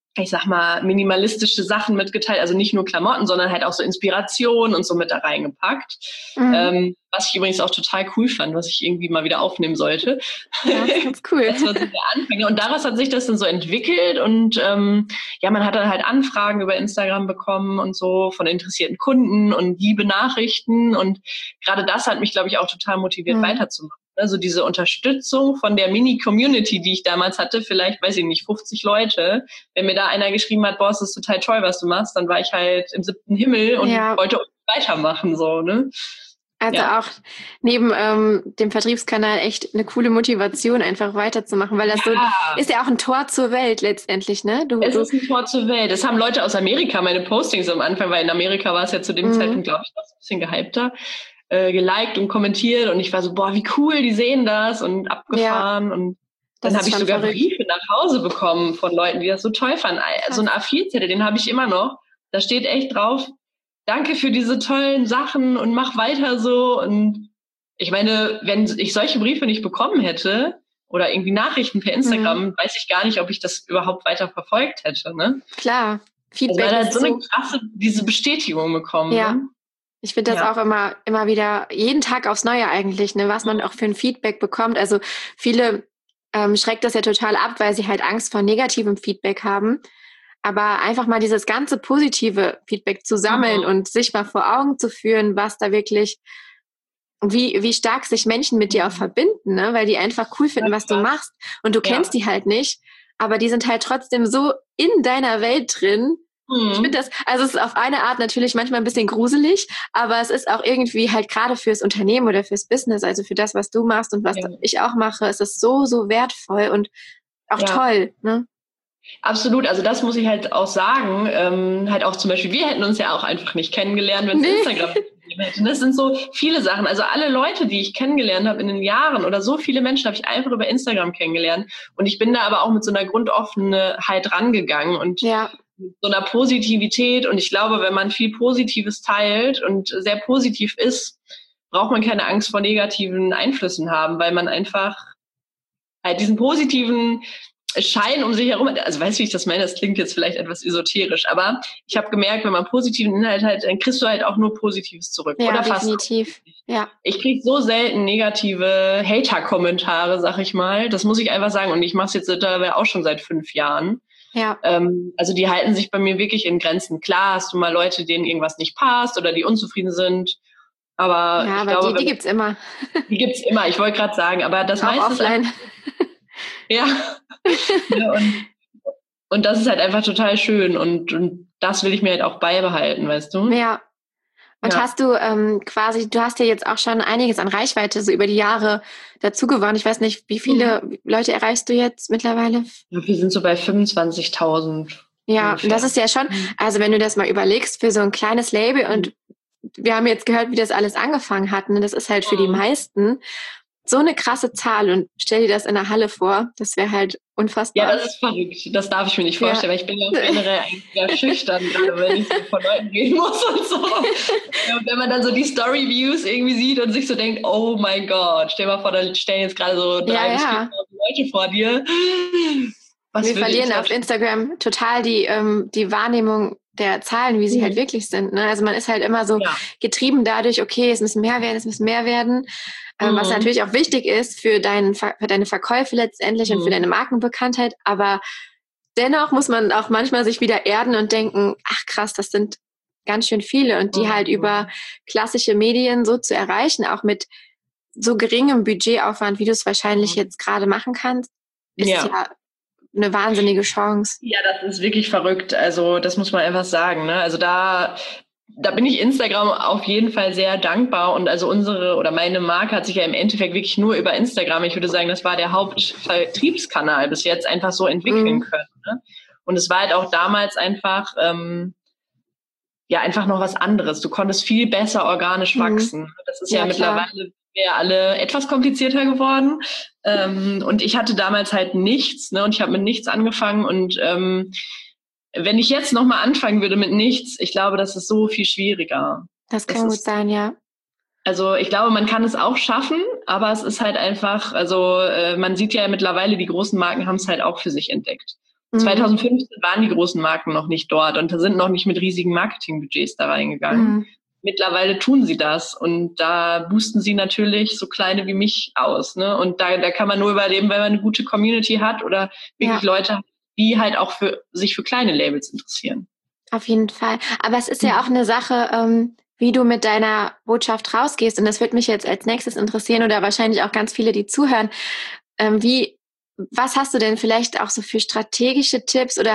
ich sag mal, minimalistische Sachen mitgeteilt, also nicht nur Klamotten, sondern halt auch so Inspiration und so mit da reingepackt. Mhm. Ähm, was ich übrigens auch total cool fand, was ich irgendwie mal wieder aufnehmen sollte. Ja, das ist ganz cool. Das war so der Anfang. Und daraus hat sich das dann so entwickelt und ähm, ja, man hat dann halt Anfragen über Instagram bekommen und so von interessierten Kunden und liebe Nachrichten und gerade das hat mich, glaube ich, auch total motiviert, mhm. weiterzumachen. Also diese Unterstützung von der Mini-Community, die ich damals hatte, vielleicht, weiß ich nicht, fünfzig Leute. Wenn mir da einer geschrieben hat, boah, es ist total toll, was du machst, dann war ich halt im siebten Himmel und ja. wollte weitermachen, so, ne? Also ja. auch neben ähm, dem Vertriebskanal echt eine coole Motivation, einfach weiterzumachen, weil das ja. so ist ja auch ein Tor zur Welt letztendlich, ne? Du, es du ist ein Tor zur Welt. Es haben Leute aus Amerika meine Postings am Anfang, weil in Amerika war es ja zu dem mhm. Zeitpunkt, glaube ich, noch ein bisschen gehypter. geliked und kommentiert und ich war so, boah, wie cool, die sehen das und abgefahren ja, und dann habe ich sogar verrückt. Briefe nach Hause bekommen von Leuten, die das so toll fanden. So ein A vier Zettel, den habe ich immer noch. Da steht echt drauf, danke für diese tollen Sachen und mach weiter so und ich meine, wenn ich solche Briefe nicht bekommen hätte oder irgendwie Nachrichten per Instagram, mhm. weiß ich gar nicht, ob ich das überhaupt weiter verfolgt hätte, ne? Klar, Feedback also, weil halt so eine krasse, diese Bestätigung bekommen. Ja. Ne? Ich finde das ja. auch immer, immer wieder, jeden Tag aufs Neue eigentlich, ne, was man auch für ein Feedback bekommt. Also viele ähm, schreckt das ja total ab, weil sie halt Angst vor negativem Feedback haben. Aber einfach mal dieses ganze positive Feedback zu sammeln mhm. und sich mal vor Augen zu führen, was da wirklich, wie, wie stark sich Menschen mit dir auch verbinden, ne, weil die einfach cool finden, was du machst. Und du kennst ja. die halt nicht, aber die sind halt trotzdem so in deiner Welt drin. Ich finde das, also es ist auf eine Art natürlich manchmal ein bisschen gruselig, aber es ist auch irgendwie halt gerade fürs Unternehmen oder fürs Business, also für das, was du machst und was ja. ich auch mache, es ist so, so wertvoll und auch ja. toll, ne? Absolut, also das muss ich halt auch sagen, ähm, halt auch zum Beispiel, wir hätten uns ja auch einfach nicht kennengelernt, wenn es nee. Instagram gegeben hätte. Das sind so viele Sachen, also alle Leute, die ich kennengelernt habe in den Jahren oder so viele Menschen habe ich einfach über Instagram kennengelernt und ich bin da aber auch mit so einer Grundoffenheit rangegangen und ja. so einer Positivität und ich glaube, wenn man viel Positives teilt und sehr positiv ist, braucht man keine Angst vor negativen Einflüssen haben, weil man einfach halt diesen positiven Schein um sich herum hat. Also weißt du, wie ich das meine? Das klingt jetzt vielleicht etwas esoterisch, aber ich habe gemerkt, wenn man positiven Inhalt hat, dann kriegst du halt auch nur Positives zurück. Ja, oder definitiv. Fast. Ja. Ich kriege so selten negative Hater-Kommentare, sag ich mal. Das muss ich einfach sagen und ich mache es jetzt mittlerweile auch schon seit fünf Jahren. Ja. Ähm, also die halten sich bei mir wirklich in Grenzen. Klar hast du mal Leute, denen irgendwas nicht passt oder die unzufrieden sind. Aber, ja, ich aber glaube, die, die gibt's immer. Die gibt's immer, ich wollte gerade sagen. Aber das auch meiste offline. Ist ja. ja und, und das ist halt einfach total schön. Und, und das will ich mir halt auch beibehalten, weißt du? Ja. Und ja. hast du ähm, quasi, du hast ja jetzt auch schon einiges an Reichweite so über die Jahre dazu gewonnen. Ich weiß nicht, wie viele mhm. Leute erreichst du jetzt mittlerweile? Ja, wir sind so bei fünfundzwanzigtausend. Ja, ungefähr. Und das ist ja schon, also wenn du das mal überlegst, für so ein kleines Label mhm. und wir haben jetzt gehört, wie das alles angefangen hat, und das ist halt für mhm. die meisten so eine krasse Zahl und stell dir das in der Halle vor, das wäre halt unfassbar. Ja, das ist verrückt. Das darf ich mir nicht vorstellen, ja. weil ich bin ja auch generell eigentlich sehr schüchtern, gerade wenn ich so von Leuten reden muss und so. Ja, und wenn man dann so die Story-Views irgendwie sieht und sich so denkt, oh mein Gott, stell mal vor, da stellen jetzt gerade so drei ja, bis ja. viertausend Leute vor dir. Was Wir verlieren auf Instagram total die, ähm, die Wahrnehmung der Zahlen, wie sie mhm. halt wirklich sind. Ne? Also man ist halt immer so ja. getrieben dadurch, okay, es müssen mehr werden, es müssen mehr werden. Ähm, mhm. Was natürlich auch wichtig ist für, dein, für deine Verkäufe letztendlich mhm. und für deine Markenbekanntheit. Aber dennoch muss man auch manchmal sich wieder erden und denken, ach krass, das sind ganz schön viele. Und die mhm. halt über klassische Medien so zu erreichen, auch mit so geringem Budgetaufwand, wie du es wahrscheinlich mhm. jetzt gerade machen kannst, ist ja, ja eine wahnsinnige Chance. Ja, das ist wirklich verrückt. Also das muss man einfach sagen. Ne? Also da, da bin ich Instagram auf jeden Fall sehr dankbar. Und also unsere oder meine Marke hat sich ja im Endeffekt wirklich nur über Instagram, ich würde sagen, das war der Hauptvertriebskanal bis jetzt, einfach so entwickeln mhm. können. Ne? Und es war halt auch damals einfach, ähm, ja, einfach noch was anderes. Du konntest viel besser organisch mhm. wachsen. Das ist ja, ja mittlerweile wir alle etwas komplizierter geworden. Ähm, und ich hatte damals halt nichts, ne? Und ich habe mit nichts angefangen. Und ähm, wenn ich jetzt nochmal anfangen würde mit nichts, ich glaube, das ist so viel schwieriger. Das kann das gut ist, sein, ja. Also ich glaube, man kann es auch schaffen, aber es ist halt einfach, also äh, man sieht ja mittlerweile, die großen Marken haben es halt auch für sich entdeckt. Mhm. zwanzig fünfzehn waren die großen Marken noch nicht dort und da sind noch nicht mit riesigen Marketingbudgets da reingegangen. Mhm. Mittlerweile tun sie das und da boosten sie natürlich so kleine wie mich aus, ne? Und da, da kann man nur überleben, wenn man eine gute Community hat oder wirklich ja. Leute, die halt auch für sich für kleine Labels interessieren. Auf jeden Fall. Aber es ist ja auch eine Sache, ähm, wie du mit deiner Botschaft rausgehst. Und das wird mich jetzt als nächstes interessieren oder wahrscheinlich auch ganz viele, die zuhören. Ähm, wie, was hast du denn vielleicht auch so für strategische Tipps oder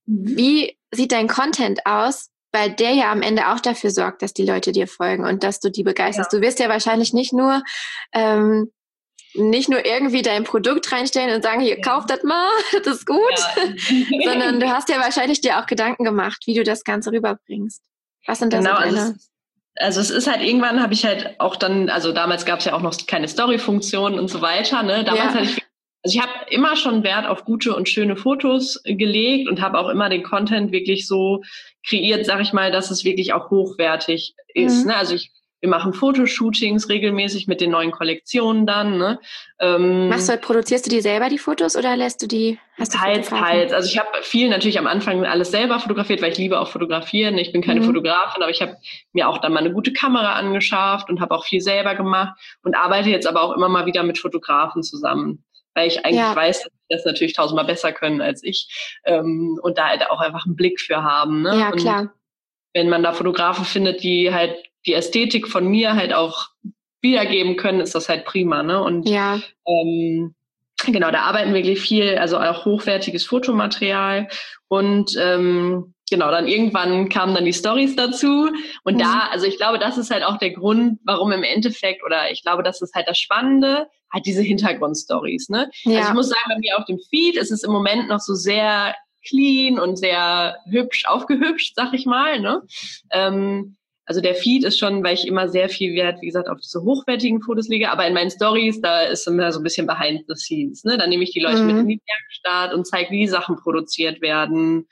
wie sieht dein Content aus? Weil der ja am Ende auch dafür sorgt, dass die Leute dir folgen und dass du die begeisterst. Ja. Du wirst ja wahrscheinlich nicht nur ähm, nicht nur irgendwie dein Produkt reinstellen und sagen, hier, ja. kauf das mal, das ist gut, ja. sondern du hast ja wahrscheinlich dir auch Gedanken gemacht, wie du das Ganze rüberbringst. Was sind da genau, so deine? Also es, also es ist halt, irgendwann habe ich halt auch dann, also damals gab es ja auch noch keine Story-Funktion und so weiter, ne? Damals ja. hatte ich Also ich habe immer schon Wert auf gute und schöne Fotos gelegt und habe auch immer den Content wirklich so kreiert, sag ich mal, dass es wirklich auch hochwertig ist. Mhm. Ne? Also ich, wir machen Fotoshootings regelmäßig mit den neuen Kollektionen dann. Ne? Ähm, Machst du, produzierst du die selber, die Fotos, oder lässt du die? Hast teils, du teils. Also ich habe viel natürlich am Anfang alles selber fotografiert, weil ich liebe auch fotografieren. Ich bin keine mhm. Fotografin, aber ich habe mir auch dann mal eine gute Kamera angeschafft und habe auch viel selber gemacht und arbeite jetzt aber auch immer mal wieder mit Fotografen zusammen. Weil ich eigentlich ja. weiß, dass die das natürlich tausendmal besser können als ich ähm, und da halt auch einfach einen Blick für haben. Ne? Ja, und klar. Wenn man da Fotografen findet, die halt die Ästhetik von mir halt auch wiedergeben können, ist das halt prima. Ne? Und ja. ähm, genau, da arbeiten wir wirklich viel, also auch hochwertiges Fotomaterial und ähm, genau, dann irgendwann kamen dann die Stories dazu und mhm. da, also ich glaube, das ist halt auch der Grund, warum im Endeffekt, oder ich glaube, das ist halt das Spannende, halt diese Hintergrundstories, ne? Ja. Also ich muss sagen, bei mir auf dem Feed ist es im Moment noch so sehr clean und sehr hübsch aufgehübscht, sag ich mal, ne? Ähm, also der Feed ist schon, weil ich immer sehr viel Wert, wie gesagt, auf diese hochwertigen Fotos lege, aber in meinen Stories, da ist immer so ein bisschen behind the scenes, ne? Da nehme ich die Leute mhm. mit in die Werkstatt und zeige, wie die Sachen produziert werden,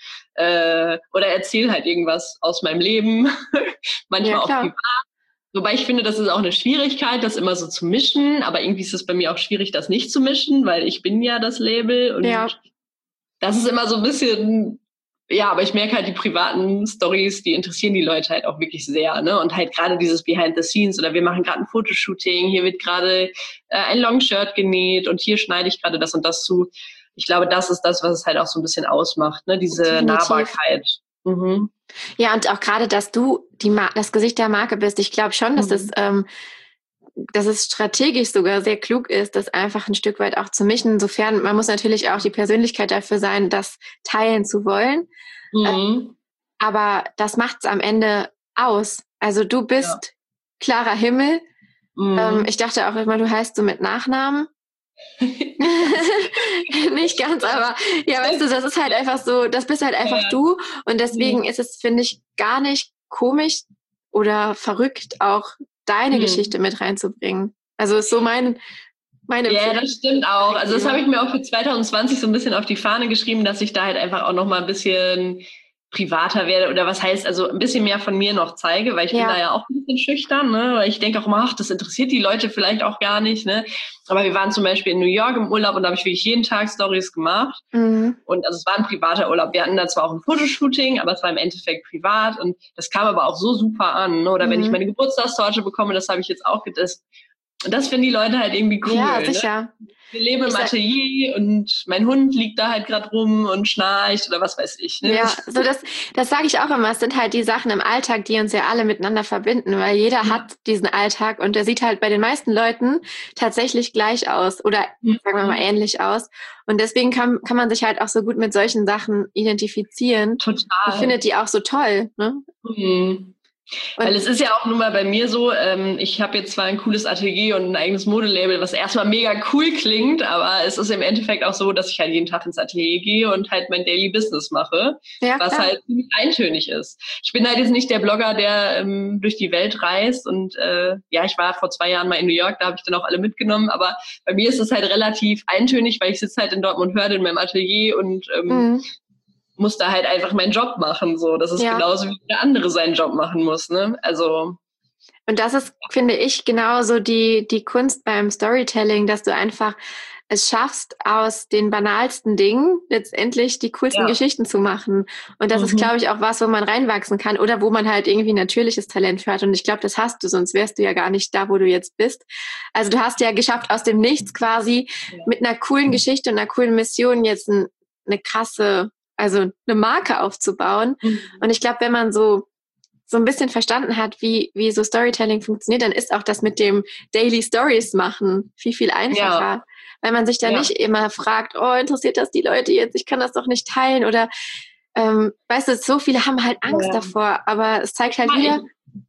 äh, oder erzähle halt irgendwas aus meinem Leben, manchmal ja, auch privat. Wobei ich finde, das ist auch eine Schwierigkeit, das immer so zu mischen, aber irgendwie ist es bei mir auch schwierig, das nicht zu mischen, weil ich bin ja das Label und ja. das ist immer so ein bisschen, ja, aber ich merke halt, die privaten Stories, die interessieren die Leute halt auch wirklich sehr, ne? Und halt gerade dieses Behind the Scenes oder wir machen gerade ein Fotoshooting, hier wird gerade äh, ein Longshirt genäht und hier schneide ich gerade das und das zu. Ich glaube, das ist das, was es halt auch so ein bisschen ausmacht, ne? Diese Definitiv. Nahbarkeit. Mhm. Ja, und auch gerade, dass du die Mar- das Gesicht der Marke bist. Ich glaube schon, dass mhm. das, ähm, dass es strategisch sogar sehr klug ist, das einfach ein Stück weit auch zu mischen. Insofern, man muss natürlich auch die Persönlichkeit dafür sein, das teilen zu wollen. Mhm. Äh, aber das macht's am Ende aus. Also du bist ja. klarer Himmel. Mhm. Ähm, ich dachte auch immer, du heißt so mit Nachnamen. Nicht ganz, aber ja, weißt du, das ist halt einfach so, das bist halt einfach ja. du und deswegen ja. ist es, finde ich, gar nicht komisch oder verrückt, auch deine hm. Geschichte mit reinzubringen. Also ist so mein meine Ja, das stimmt auch. Also das habe ich mir auch für zwanzig zwanzig so ein bisschen auf die Fahne geschrieben, dass ich da halt einfach auch noch mal ein bisschen privater werde oder was heißt, also ein bisschen mehr von mir noch zeige, weil ich ja. bin da ja auch ein bisschen schüchtern, ne? Weil ich denke auch immer, ach, das interessiert die Leute vielleicht auch gar nicht, ne? Aber wir waren zum Beispiel in New York im Urlaub und da habe ich wirklich jeden Tag Stories gemacht. Mhm. Und also es war ein privater Urlaub. Wir hatten da zwar auch ein Fotoshooting, aber es war im Endeffekt privat und das kam aber auch so super an, ne? Oder mhm. wenn ich meine Geburtstagstorte bekomme, das habe ich jetzt auch gedacht. Und das finden die Leute halt irgendwie cool. Ja, sicher. Ne? Wir leben im Atelier und mein Hund liegt da halt gerade rum und schnarcht oder was weiß ich. Ne? Ja, so das, das sage ich auch immer. Es sind halt die Sachen im Alltag, die uns ja alle miteinander verbinden, weil jeder ja. hat diesen Alltag und der sieht halt bei den meisten Leuten tatsächlich gleich aus oder mhm. sagen wir mal ähnlich aus. Und deswegen kann, kann man sich halt auch so gut mit solchen Sachen identifizieren. Total. Und findet die auch so toll. Ne? Mhm. Weil es ist ja auch nun mal bei mir so, ähm, ich habe jetzt zwar ein cooles Atelier und ein eigenes Modelabel, was erstmal mega cool klingt, aber es ist im Endeffekt auch so, dass ich halt jeden Tag ins Atelier gehe und halt mein Daily Business mache, ja, was klar. halt ziemlich eintönig ist. Ich bin halt jetzt nicht der Blogger, der ähm, durch die Welt reist und äh, ja, ich war vor zwei Jahren mal in New York, da habe ich dann auch alle mitgenommen, aber bei mir ist es halt relativ eintönig, weil ich sitze halt in Dortmund-Hörde in meinem Atelier und ähm, mhm. muss da halt einfach meinen Job machen, so. Das ist ja. genauso, wie der andere seinen Job machen muss, ne? Also. Und das ist, finde ich, genauso die, die Kunst beim Storytelling, dass du einfach es schaffst, aus den banalsten Dingen letztendlich die coolsten ja. Geschichten zu machen. Und das mhm. ist, glaube ich, auch was, wo man reinwachsen kann oder wo man halt irgendwie natürliches Talent für hat. Und ich glaube, das hast du, sonst wärst du ja gar nicht da, wo du jetzt bist. Also du hast ja geschafft, aus dem Nichts quasi ja. mit einer coolen Geschichte und einer coolen Mission jetzt ein, eine krasse, also eine Marke aufzubauen. Mhm. Und ich glaube, wenn man so so ein bisschen verstanden hat, wie wie so Storytelling funktioniert, dann ist auch das mit dem Daily Stories machen viel, viel einfacher. Ja. Weil man sich da ja. nicht immer fragt, oh, interessiert das die Leute jetzt? Ich kann das doch nicht teilen. Oder, ähm, weißt du, so viele haben halt Angst ja. davor. Aber es zeigt halt wieder...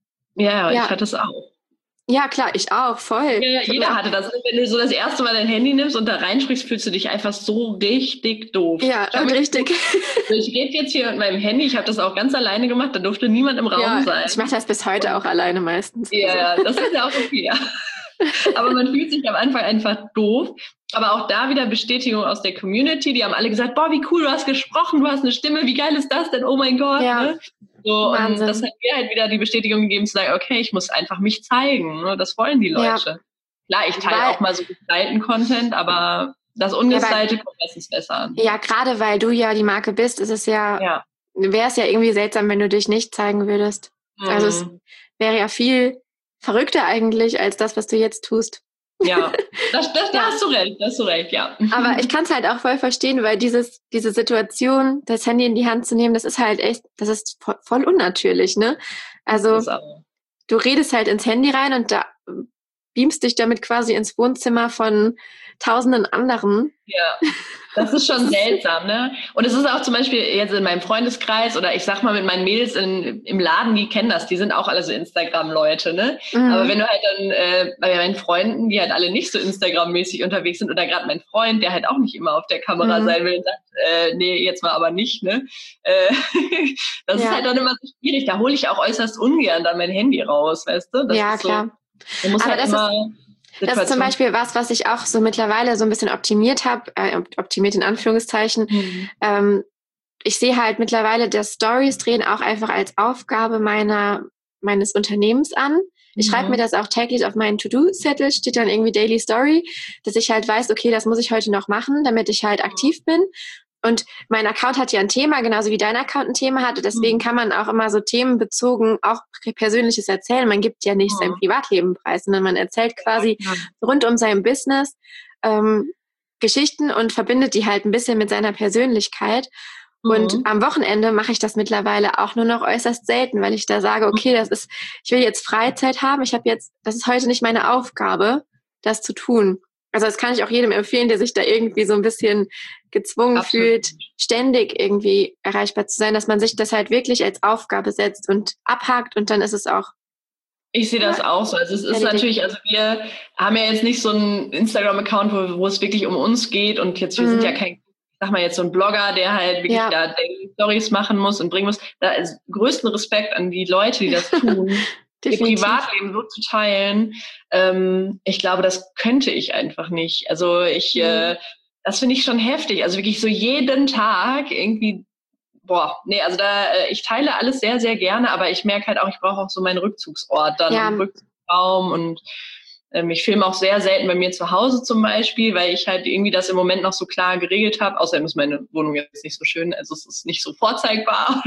Ja, ja, ich hatte es auch. Ja, klar, ich auch, voll. Ja, ja, jeder hatte das. Wenn du so das erste Mal dein Handy nimmst und da reinsprichst, fühlst du dich einfach so richtig doof. Ja, und richtig. Ich rede jetzt hier mit meinem Handy, ich habe das auch ganz alleine gemacht, da durfte niemand im Raum ja, sein. Ich mache das bis heute auch alleine meistens. Ja, das ist ja auch okay, ja. Aber man fühlt sich am Anfang einfach doof. Aber auch da wieder Bestätigung aus der Community. Die haben alle gesagt, boah, wie cool, du hast gesprochen, du hast eine Stimme, wie geil ist das denn? Oh mein Gott. Ja. Ne? So, und das hat mir halt wieder die Bestätigung gegeben, zu sagen, okay, ich muss einfach mich zeigen. Ne? Das wollen die Leute. Ja. Klar, ich teile weil, auch mal so gestylten Content, aber das Ungestylte ja, kommt meistens besser an. Ja, gerade weil du ja die Marke bist, ist es ja, ja. wäre es ja irgendwie seltsam, wenn du dich nicht zeigen würdest. Mhm. Also es wäre ja viel verrückter eigentlich als das, was du jetzt tust. Ja, das, das, da hast du recht, da hast du recht, ja. Aber ich kann es halt auch voll verstehen, weil dieses, diese Situation, das Handy in die Hand zu nehmen, das ist halt echt, das ist voll, voll unnatürlich, ne? Also, du redest halt ins Handy rein und da beamst dich damit quasi ins Wohnzimmer von tausenden anderen. Ja, das ist schon seltsam, ne? Und es ist auch zum Beispiel jetzt in meinem Freundeskreis oder ich sag mal mit meinen Mädels in, im Laden, die kennen das, die sind auch alle so Instagram-Leute, ne? Mhm. Aber wenn du halt dann äh, bei meinen Freunden, die halt alle nicht so Instagram-mäßig unterwegs sind oder gerade mein Freund, der halt auch nicht immer auf der Kamera mhm. sein will und sagt, äh, nee, jetzt mal aber nicht, ne? Äh, das ja. ist halt dann immer so schwierig. Da hole ich auch äußerst ungern dann mein Handy raus, weißt du? Das ja, ist klar. So, man muss aber halt das immer... Ist Das ist zum Beispiel was, was ich auch so mittlerweile so ein bisschen optimiert habe, äh, optimiert in Anführungszeichen. Mhm. Ähm, ich sehe halt mittlerweile, dass Stories drehen auch einfach als Aufgabe meiner meines Unternehmens an. Ich mhm. schreibe mir das auch täglich auf meinen To-Do-Zettel, steht dann irgendwie Daily Story, dass ich halt weiß, okay, das muss ich heute noch machen, damit ich halt aktiv bin. Und mein Account hat ja ein Thema, genauso wie dein Account ein Thema hatte. Deswegen mhm. kann man auch immer so themenbezogen auch Persönliches erzählen. Man gibt ja nicht mhm. sein Privatleben preis, sondern man erzählt quasi ja. rund um sein Business ähm, Geschichten und verbindet die halt ein bisschen mit seiner Persönlichkeit. Mhm. Und am Wochenende mache ich das mittlerweile auch nur noch äußerst selten, weil ich da sage, okay, das ist, ich will jetzt Freizeit haben. Ich habe jetzt, das ist heute nicht meine Aufgabe, das zu tun. Also das kann ich auch jedem empfehlen, der sich da irgendwie so ein bisschen gezwungen Absolut. fühlt, ständig irgendwie erreichbar zu sein, dass man sich das halt wirklich als Aufgabe setzt und abhakt und dann ist es auch. Ich sehe das auch so. Also es ist natürlich, also wir haben ja jetzt nicht so einen Instagram-Account, wo, wo es wirklich um uns geht und jetzt, wir mhm. sind ja kein, ich sag mal jetzt so ein Blogger, der halt wirklich ja. da Daily Stories machen muss und bringen muss. Da ist größten Respekt an die Leute, die das tun. Ihr Privatleben so zu teilen, ähm, ich glaube, das könnte ich einfach nicht. Also ich, mhm. äh, das finde ich schon heftig. Also wirklich so jeden Tag irgendwie, boah, nee, also da, äh, ich teile alles sehr, sehr gerne, aber ich merke halt auch, ich brauche auch so meinen Rückzugsort dann, ja. einen Rückzugsraum und ähm, ich filme auch sehr selten bei mir zu Hause zum Beispiel, weil ich halt irgendwie das im Moment noch so klar geregelt habe. Außerdem ist meine Wohnung jetzt nicht so schön, also es ist nicht so vorzeigbar.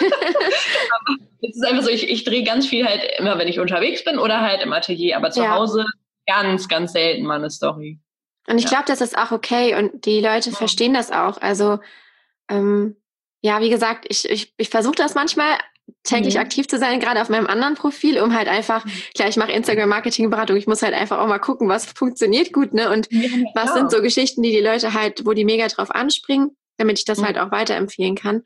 Aber es ist einfach so, ich, ich drehe ganz viel halt immer, wenn ich unterwegs bin oder halt im Atelier, aber zu ja. Hause ganz, ganz selten mal eine Story. Und ich ja. glaube, das ist auch okay und die Leute ja. verstehen das auch. Also ähm, ja, wie gesagt, ich, ich, ich versuche das manchmal täglich mhm. aktiv zu sein, gerade auf meinem anderen Profil, um halt einfach, klar, ich mache Instagram-Marketing-Beratung, ich muss halt einfach auch mal gucken, was funktioniert gut, ne, und ja, was sind so Geschichten, die die Leute halt, wo die mega drauf anspringen, damit ich das mhm. halt auch weiterempfehlen kann.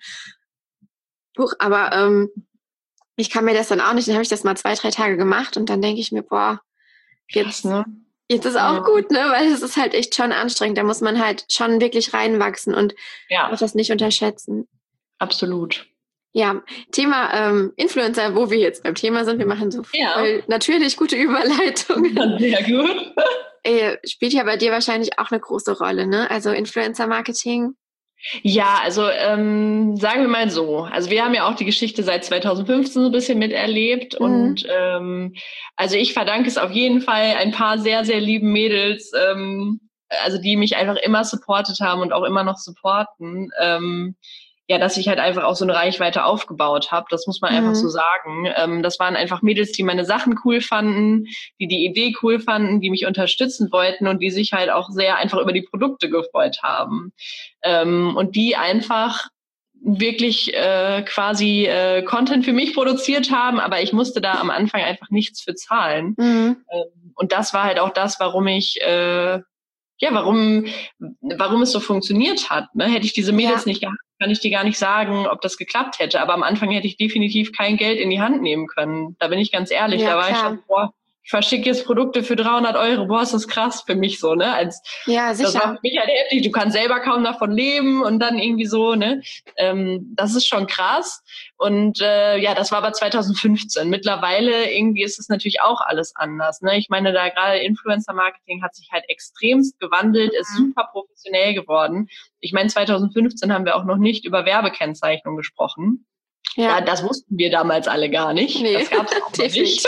Huch, aber ähm, ich kann mir das dann auch nicht, dann habe ich das mal zwei, drei Tage gemacht und dann denke ich mir, boah, jetzt, Krass, ne? jetzt ist auch ja. gut, ne, weil es ist halt echt schon anstrengend, da muss man halt schon wirklich reinwachsen und ja. darf das nicht unterschätzen. Absolut. Ja, Thema ähm, Influencer, wo wir jetzt beim Thema sind, wir machen so ja. voll natürlich gute Überleitungen. Sehr gut. äh, spielt ja bei dir wahrscheinlich auch eine große Rolle, ne? Also Influencer-Marketing. Ja, also ähm, sagen wir mal so, also wir haben ja auch die Geschichte seit zweitausendfünfzehn so ein bisschen miterlebt mhm. und ähm, also ich verdanke es auf jeden Fall ein paar sehr, sehr lieben Mädels, ähm, also die mich einfach immer supportet haben und auch immer noch supporten, ähm, ja, dass ich halt einfach auch so eine Reichweite aufgebaut habe. Das muss man mhm. einfach so sagen. Ähm, das waren einfach Mädels, die meine Sachen cool fanden, die die Idee cool fanden, die mich unterstützen wollten und die sich halt auch sehr einfach über die Produkte gefreut haben. Ähm, und die einfach wirklich äh, quasi äh, Content für mich produziert haben, aber ich musste da am Anfang einfach nichts für zahlen. Mhm. Ähm, und das war halt auch das, warum ich äh, ja, warum, warum es so funktioniert hat. Ne? Hätte ich diese Mädels ja. nicht gehabt, kann ich dir gar nicht sagen, ob das geklappt hätte. Aber am Anfang hätte ich definitiv kein Geld in die Hand nehmen können. Da bin ich ganz ehrlich. Ja, da war klar. ich schon, boah, ich verschicke jetzt Produkte für dreihundert Euro. Boah, ist das krass für mich so, ne? Als, ja, sicher. Das war für mich halt heftig. Du kannst selber kaum davon leben und dann irgendwie so, ne? Ähm, das ist schon krass. Und äh, ja, das war aber zwanzig fünfzehn. Mittlerweile irgendwie ist es natürlich auch alles anders. Ne? Ich meine, da gerade Influencer-Marketing hat sich halt extremst gewandelt, mhm. ist super professionell geworden. Ich meine, zwanzig fünfzehn haben wir auch noch nicht über Werbekennzeichnung gesprochen. Ja. ja, das wussten wir damals alle gar nicht. Nee, das gab's auch noch nicht.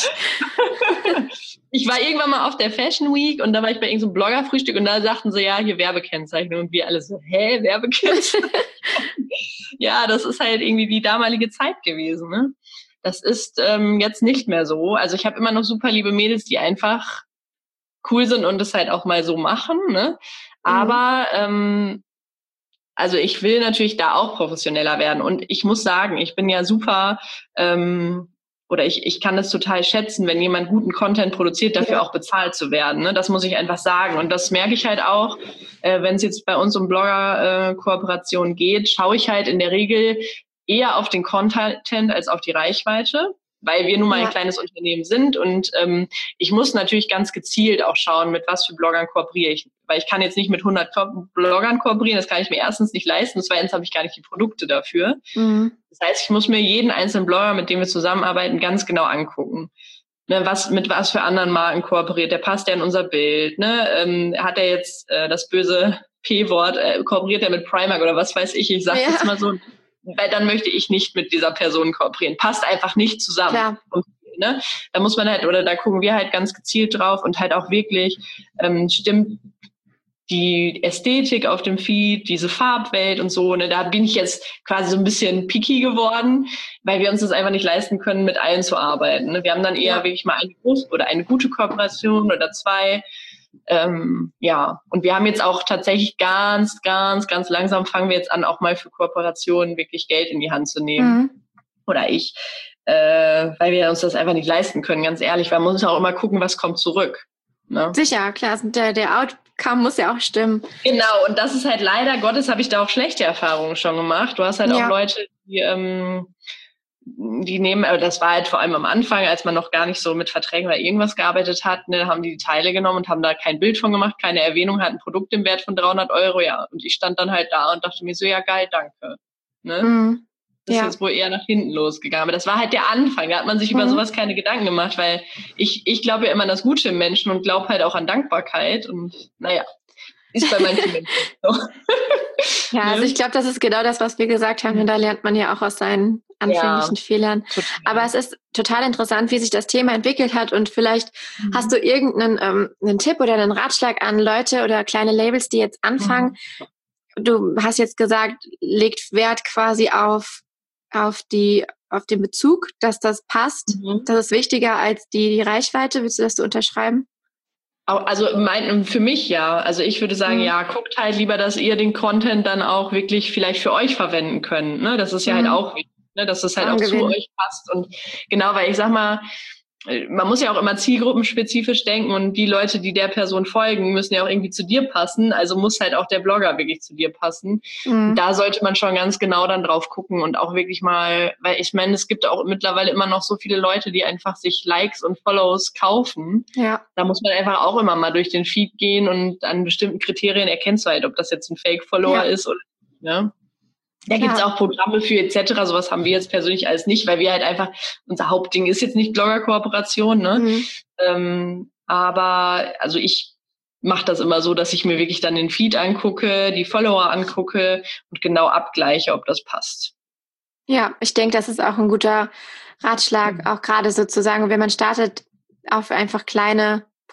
Ich war irgendwann mal auf der Fashion Week und da war ich bei irgendeinem so Blogger-Frühstück und da sagten sie, ja, hier Werbekennzeichnung. Und wir alle so, hä, Werbekennzeichnung? Ja, das ist halt irgendwie die damalige Zeit gewesen. Ne? Das ist ähm, jetzt nicht mehr so. Also ich habe immer noch super liebe Mädels, die einfach cool sind und das halt auch mal so machen. Ne? Aber mhm. ähm, also ich will natürlich da auch professioneller werden. Und ich muss sagen, ich bin ja super, ähm, oder ich, ich kann das total schätzen, wenn jemand guten Content produziert, dafür ja. auch bezahlt zu werden. Ne? Das muss ich einfach sagen. Und das merke ich halt auch, äh, wenn es jetzt bei uns um Blogger-Kooperationen äh, geht, schaue ich halt in der Regel eher auf den Content als auf die Reichweite, weil wir nun mal ja. ein kleines Unternehmen sind und ähm, ich muss natürlich ganz gezielt auch schauen, mit was für Bloggern kooperiere ich. Weil ich kann jetzt nicht mit hundert Ko- Bloggern kooperieren, das kann ich mir erstens nicht leisten, zweitens habe ich gar nicht die Produkte dafür. Mhm. Das heißt, ich muss mir jeden einzelnen Blogger, mit dem wir zusammenarbeiten, ganz genau angucken. Ne, was, mit was für anderen Marken kooperiert, der passt ja in unser Bild. Ne? Ähm, hat er jetzt äh, das böse P-Wort, äh, kooperiert er mit Primark oder was weiß ich, ich sage ja. jetzt mal so, weil dann möchte ich nicht mit dieser Person kooperieren. Passt einfach nicht zusammen. Klar. Und, ne, da muss man halt, oder da gucken wir halt ganz gezielt drauf und halt auch wirklich, ähm, stimmt die Ästhetik auf dem Feed, diese Farbwelt und so, ne, da bin ich jetzt quasi so ein bisschen picky geworden, weil wir uns das einfach nicht leisten können, mit allen zu arbeiten. Ne. Wir haben dann eher ja. wirklich mal eine große oder eine gute Kooperation oder zwei. Ähm, ja, und wir haben jetzt auch tatsächlich ganz, ganz, ganz langsam fangen wir jetzt an, auch mal für Kooperationen wirklich Geld in die Hand zu nehmen. Mhm. Oder ich, äh, weil wir uns das einfach nicht leisten können, ganz ehrlich, weil man muss ja auch immer gucken, was kommt zurück. Ne? Sicher, klar, der, der Outcome muss ja auch stimmen. Genau, und das ist halt leider Gottes, habe ich da auch schlechte Erfahrungen schon gemacht. Du hast halt ja. auch Leute, die ähm, die nehmen, aber das war halt vor allem am Anfang, als man noch gar nicht so mit Verträgen oder irgendwas gearbeitet hat, ne, haben die die Teile genommen und haben da kein Bild von gemacht, keine Erwähnung, hatten ein Produkt im Wert von dreihundert Euro, ja. Und ich stand dann halt da und dachte mir so, ja geil, danke. Ne? Mhm. Das ja. ist jetzt wohl eher nach hinten losgegangen. Aber das war halt der Anfang, da hat man sich mhm. über sowas keine Gedanken gemacht, weil ich, ich glaube ja immer an das Gute im Menschen und glaube halt auch an Dankbarkeit und naja. Ist bei manchen Menschen so. Ja, also ich glaube, das ist genau das, was wir gesagt haben. Und da lernt man ja auch aus seinen anfänglichen ja, Fehlern. Total. Aber es ist total interessant, wie sich das Thema entwickelt hat. Und vielleicht mhm. hast du irgendeinen ähm, einen Tipp oder einen Ratschlag an Leute oder kleine Labels, die jetzt anfangen. Mhm. Du hast jetzt gesagt, legt Wert quasi auf, auf, die, auf den Bezug, dass das passt. Mhm. Das ist wichtiger als die, die Reichweite. Willst du das so unterschreiben? Also mein, für mich ja. Also ich würde sagen, mhm. ja, guckt halt lieber, dass ihr den Content dann auch wirklich vielleicht für euch verwenden könnt. Ne? Das ist ja mhm. halt auch wichtig, ne? Dass es halt auch zu euch passt. Und genau, weil ich sag mal, man muss ja auch immer zielgruppenspezifisch denken und die Leute, die der Person folgen, müssen ja auch irgendwie zu dir passen. Also muss halt auch der Blogger wirklich zu dir passen. Mhm. Da sollte man schon ganz genau dann drauf gucken und auch wirklich mal, weil ich meine, es gibt auch mittlerweile immer noch so viele Leute, die einfach sich Likes und Follows kaufen. Ja. Da muss man einfach auch immer mal durch den Feed gehen und an bestimmten Kriterien erkennst du halt, ob das jetzt ein Fake-Follower ja. ist oder nicht, ne? Da gibt's auch Programme für et cetera. Sowas haben wir jetzt persönlich alles nicht, weil wir halt einfach, unser Hauptding ist jetzt nicht Blogger-Kooperation, ne? Mhm. Ähm, aber also ich mache das immer so, dass ich mir wirklich dann den Feed angucke, die Follower angucke und genau abgleiche, ob das passt. Ja, ich denke, das ist auch ein guter Ratschlag, mhm. auch gerade sozusagen, wenn man startet, auf einfach kleine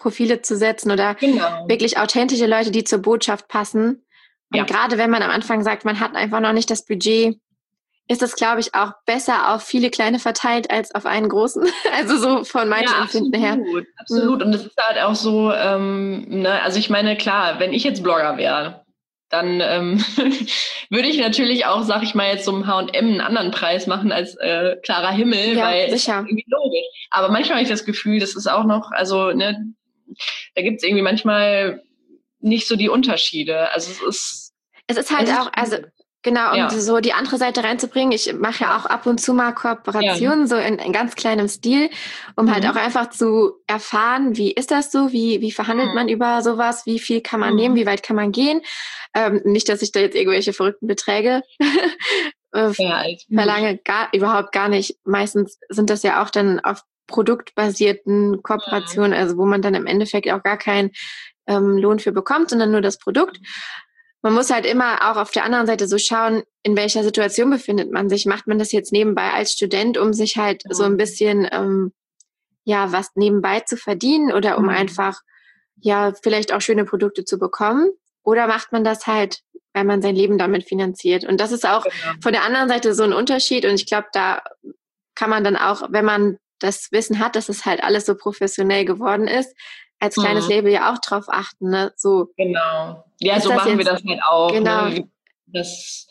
Profile zu setzen oder Genau. wirklich authentische Leute, die zur Botschaft passen. Und Ja. gerade wenn man am Anfang sagt, man hat einfach noch nicht das Budget, ist das, glaube ich, auch besser auf viele kleine verteilt als auf einen großen. Also so von meinem Ja, Empfinden absolut, her. absolut. Mhm. Und es ist halt auch so, ähm, ne, also ich meine, klar, wenn ich jetzt Blogger wäre, dann ähm, würde ich natürlich auch, sag ich mal, jetzt so einem H und M einen anderen Preis machen als äh, klarer Himmel, Ja, weil sicher. ist irgendwie logisch. Aber manchmal habe ich das Gefühl, das ist auch noch, also ne, da gibt es irgendwie manchmal nicht so die Unterschiede. Also es ist Es ist halt es auch, ist also genau, um ja. so die andere Seite reinzubringen. Ich mache ja auch ab und zu mal Kooperationen, ja. so in, in ganz kleinem Stil, um mhm. halt auch einfach zu erfahren, wie ist das so, wie, wie verhandelt mhm. man über sowas, wie viel kann man mhm. nehmen, wie weit kann man gehen. Ähm, nicht, dass ich da jetzt irgendwelche verrückten Beträge äh, ja, verlange, gar, überhaupt gar nicht. Meistens sind das ja auch dann auf produktbasierten Kooperationen, mhm. also wo man dann im Endeffekt auch gar keinen ähm, Lohn für bekommt, sondern nur das Produkt. Man muss halt immer auch auf der anderen Seite so schauen, in welcher Situation befindet man sich. Macht man das jetzt nebenbei als Student, um sich halt mhm. so ein bisschen, ähm, ja, was nebenbei zu verdienen oder um mhm. einfach, ja, vielleicht auch schöne Produkte zu bekommen? Oder macht man das halt, weil man sein Leben damit finanziert? Und das ist auch genau. von der anderen Seite so ein Unterschied. Und ich glaube, da kann man dann auch, wenn man das Wissen hat, dass es halt alles so professionell geworden ist, als kleines mhm. Label ja auch drauf achten, ne? So. Genau. Ja, so machen wir das halt auch. Genau. Ne? Das,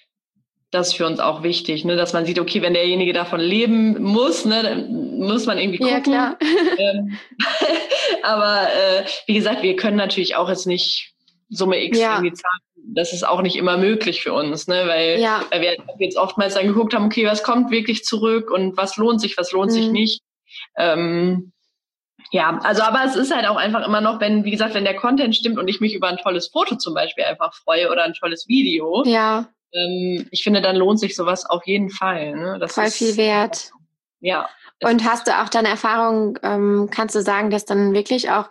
das ist für uns auch wichtig, ne? Dass man sieht, okay, wenn derjenige davon leben muss, ne, dann muss man irgendwie gucken. Ja, klar. ähm, aber äh, wie gesagt, wir können natürlich auch jetzt nicht Summe X ja. irgendwie zahlen. Das ist auch nicht immer möglich für uns, ne? Weil, ja. weil wir jetzt oftmals dann geguckt haben, okay, was kommt wirklich zurück und was lohnt sich, was lohnt mhm. sich nicht. Ähm, Ja, also aber es ist halt auch einfach immer noch, wenn, wie gesagt, wenn der Content stimmt und ich mich über ein tolles Foto zum Beispiel einfach freue oder ein tolles Video, ja. ähm, ich finde, dann lohnt sich sowas auf jeden Fall. Ne? Das Voll ist, viel wert. Ja. Und hast du auch deine Erfahrung, ähm, kannst du sagen, dass dann wirklich auch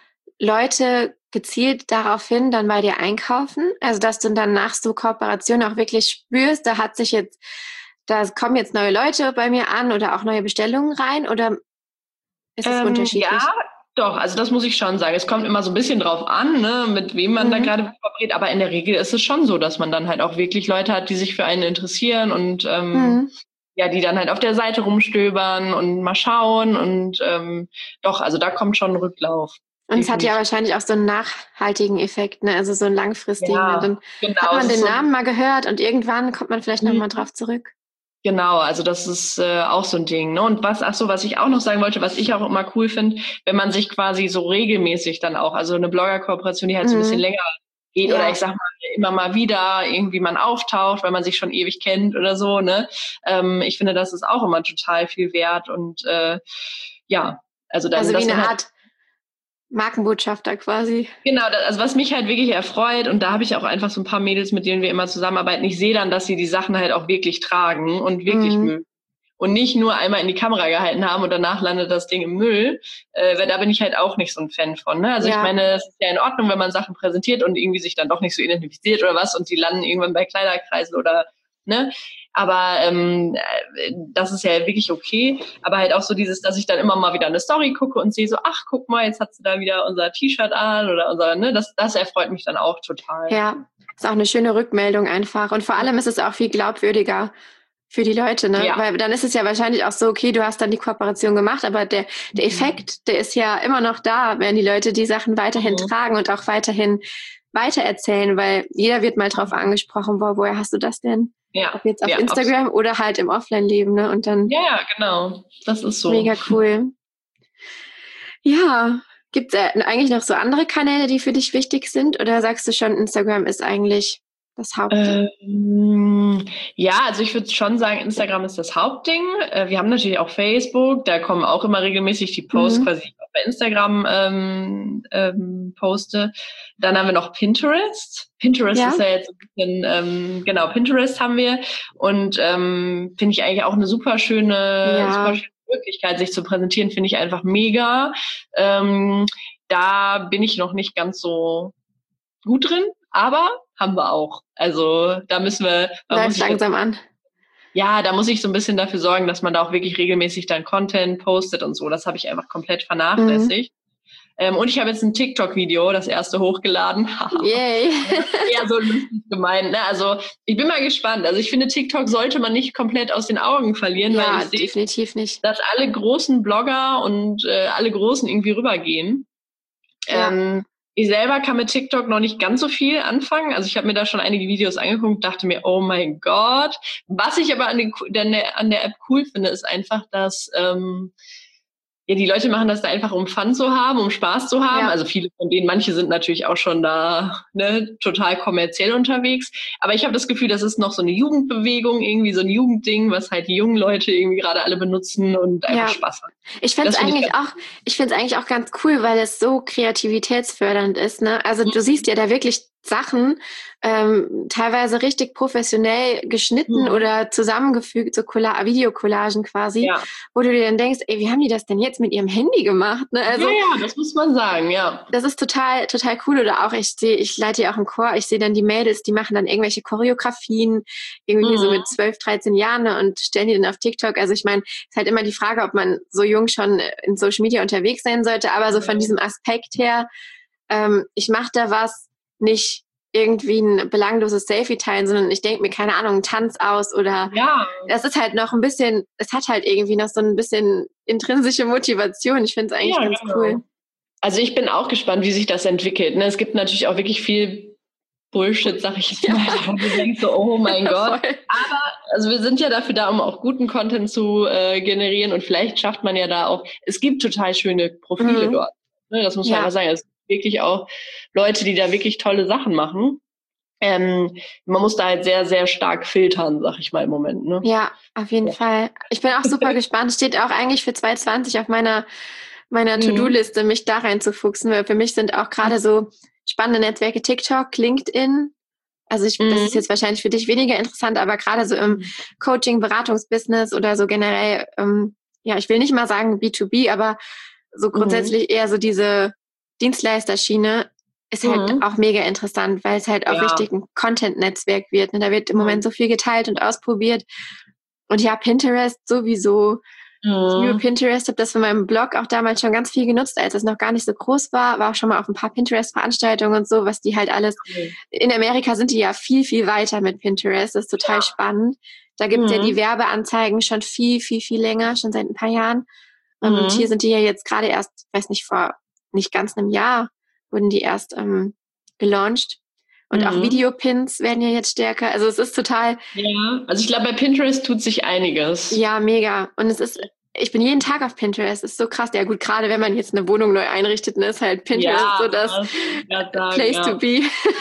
Leute gezielt daraufhin dann bei dir einkaufen? Also dass du dann nach so Kooperationen auch wirklich spürst, da hat sich jetzt, da kommen jetzt neue Leute bei mir an oder auch neue Bestellungen rein oder ist es ähm, unterschiedlich? Ja, doch, also das muss ich schon sagen. Es kommt immer so ein bisschen drauf an, ne, mit wem man mhm. da gerade kooperiert, aber in der Regel ist es schon so, dass man dann halt auch wirklich Leute hat, die sich für einen interessieren und ähm, mhm. ja, die dann halt auf der Seite rumstöbern und mal schauen und ähm, doch, also da kommt schon ein Rücklauf. Und es hat ja wahrscheinlich auch so einen nachhaltigen Effekt, ne? Also so einen langfristigen. Ja, ne? Dann genau, hat man den so Namen mal gehört und irgendwann kommt man vielleicht nochmal drauf zurück. Genau, also das ist äh, auch so ein Ding. Ne? Und was, ach so, was ich auch noch sagen wollte, was ich auch immer cool finde, wenn man sich quasi so regelmäßig dann auch, also eine Blogger-Kooperation, die halt mhm. so ein bisschen länger geht ja. oder ich sag mal immer mal wieder irgendwie man auftaucht, weil man sich schon ewig kennt oder so. Ne, ähm, ich finde, das ist auch immer total viel wert und äh, ja, also dann. Also wie eine halt Art Markenbotschafter quasi. Genau, also was mich halt wirklich erfreut und da habe ich auch einfach so ein paar Mädels, mit denen wir immer zusammenarbeiten, ich sehe dann, dass sie die Sachen halt auch wirklich tragen und wirklich mhm. mögen. Und nicht nur einmal in die Kamera gehalten haben und danach landet das Ding im Müll, äh, weil da bin ich halt auch nicht so ein Fan von. Ne? Also ja. ich meine, es ist ja in Ordnung, wenn man Sachen präsentiert und irgendwie sich dann doch nicht so identifiziert oder was und die landen irgendwann bei Kleiderkreisen oder, ne? Aber ähm, das ist ja wirklich okay. Aber halt auch so dieses, dass ich dann immer mal wieder eine Story gucke und sehe so, ach, guck mal, jetzt hat sie da wieder unser T-Shirt an oder unser, ne, das, das erfreut mich dann auch total. Ja, ist auch eine schöne Rückmeldung einfach. Und vor allem ist es auch viel glaubwürdiger für die Leute, ne? Ja. Weil dann ist es ja wahrscheinlich auch so, okay, du hast dann die Kooperation gemacht, aber der, der Effekt, der ist ja immer noch da, wenn die Leute die Sachen weiterhin mhm. tragen und auch weiterhin weitererzählen, weil jeder wird mal drauf angesprochen, wo, woher hast du das denn? Ja. Ob jetzt auf ja, Instagram absolut. oder halt im Offline-Leben, ne? Und dann. Ja, ja, genau. Das ist so. Mega cool. Ja. Gibt es äh, eigentlich noch so andere Kanäle, die für dich wichtig sind? Oder sagst du schon, Instagram ist eigentlich das Hauptding? Ähm, ja, also ich würde schon sagen, Instagram ist das Hauptding. Äh, wir haben natürlich auch Facebook, da kommen auch immer regelmäßig die Posts, mhm. quasi die ich auch bei Instagram ähm, ähm, poste. Dann haben wir noch Pinterest. Pinterest ja. ist ja jetzt ein bisschen, ähm, genau, Pinterest haben wir. Und ähm, finde ich eigentlich auch eine super schöne, ja. super schöne Möglichkeit, sich zu präsentieren, finde ich einfach mega. Ähm, da bin ich noch nicht ganz so gut drin, aber haben wir auch. Also da müssen wir... Läuft langsam an. Ja, da muss ich so ein bisschen dafür sorgen, dass man da auch wirklich regelmäßig dann Content postet und so. Das habe ich einfach komplett vernachlässigt. Ähm, und ich habe jetzt ein TikTok-Video, das erste, hochgeladen. Yay. Eher so lustig gemeint. Ne? Also ich bin mal gespannt. Also ich finde, TikTok sollte man nicht komplett aus den Augen verlieren, Ja, weil ich sehe, definitiv nicht. dass alle großen Blogger und äh, alle Großen irgendwie rübergehen. Ja. Ähm, ich selber kann mit TikTok noch nicht ganz so viel anfangen. Also ich habe mir da schon einige Videos angeguckt, dachte mir, oh mein Gott. Was ich aber an, den, an der App cool finde, ist einfach, dass ähm, ja, die Leute machen das da einfach, um Fun zu haben, um Spaß zu haben. Ja. Also viele von denen, manche sind natürlich auch schon da ne, total kommerziell unterwegs. Aber ich habe das Gefühl, das ist noch so eine Jugendbewegung, irgendwie so ein Jugendding, was halt die jungen Leute irgendwie gerade alle benutzen und einfach Ja. Spaß haben. Ich finde es Das find eigentlich ich auch, ich finde es eigentlich auch ganz cool, weil es so kreativitätsfördernd ist. Ne? Also Mhm. du siehst ja da wirklich Sachen, ähm, teilweise richtig professionell geschnitten Mhm. oder zusammengefügt, so Colla- Videocollagen quasi, Ja. wo du dir dann denkst, ey, wie haben die das denn jetzt mit ihrem Handy gemacht? Ne? Also, ja, ja, das muss man sagen, ja. das ist total, total cool. Oder auch, ich sehe, ich leite ja auch einen Chor, ich sehe dann die Mädels, die machen dann irgendwelche Choreografien, irgendwie Mhm. so mit zwölf, dreizehn Jahren ne, und stellen die dann auf TikTok. Also ich meine, ist halt immer die Frage, ob man so jung schon in Social Media unterwegs sein sollte, aber so von diesem Aspekt her, ähm, ich mache da was, nicht irgendwie ein belangloses Selfie teilen, sondern ich denke mir, keine Ahnung, einen Tanz aus oder Ja. das ist halt noch ein bisschen, es hat halt irgendwie noch so ein bisschen intrinsische Motivation. Ich finde es eigentlich Ja, ganz genau. cool. Also ich bin auch gespannt, wie sich das entwickelt. Ne? Es gibt natürlich auch wirklich viel Bullshit, sag ich jetzt mal. Ja. Und du denkst so, oh mein Gott. Voll. Aber also wir sind ja dafür da, um auch guten Content zu äh, generieren und vielleicht schafft man ja da auch, es gibt total schöne Profile Mhm. dort. Ne? Das muss man Ja. einfach sagen. Es gibt wirklich auch Leute, die da wirklich tolle Sachen machen. Ähm, man muss da halt sehr, sehr stark filtern, sag ich mal im Moment. Ne? Ja, auf jeden Ja. Fall. Ich bin auch super gespannt. Steht auch eigentlich für zwanzig zwanzig auf meiner, meiner Mhm. To-Do-Liste, mich da reinzufuchsen, weil für mich sind auch gerade so spannende Netzwerke TikTok, LinkedIn. Also ich, Mhm. das ist jetzt wahrscheinlich für dich weniger interessant, aber gerade so im Coaching, Beratungsbusiness oder so generell, ähm, ja, ich will nicht mal sagen B to B, aber so grundsätzlich Mhm. eher so diese Dienstleisterschiene ist halt Mhm. auch mega interessant, weil es halt auch Ja. richtig ein Content-Netzwerk wird. Ne? Da wird im Mhm. Moment so viel geteilt und ausprobiert. Und ja, Pinterest sowieso. Mhm. Ich liebe Pinterest, habe das für meinen Blog auch damals schon ganz viel genutzt, als es noch gar nicht so groß war. War auch schon mal auf ein paar Pinterest-Veranstaltungen und so, was die halt alles... Mhm. In Amerika sind die ja viel, viel weiter mit Pinterest. Das ist total Ja. spannend. Da gibt's Mhm. ja die Werbeanzeigen schon viel, viel, viel länger, schon seit ein paar Jahren. Mhm. Und hier sind die ja jetzt gerade erst, weiß nicht, vor nicht ganz einem Jahr wurden die erst ähm, gelauncht. Und Mhm. auch Videopins werden ja jetzt stärker. Also es ist total... Ja, also ich glaube, bei Pinterest tut sich einiges. Ja, mega. Und es ist, ich bin jeden Tag auf Pinterest. Das ist so krass. Ja gut, gerade wenn man jetzt eine Wohnung neu einrichtet, ne, ist halt Pinterest Ja, so das das will ich grad sagen, Place ja. to be.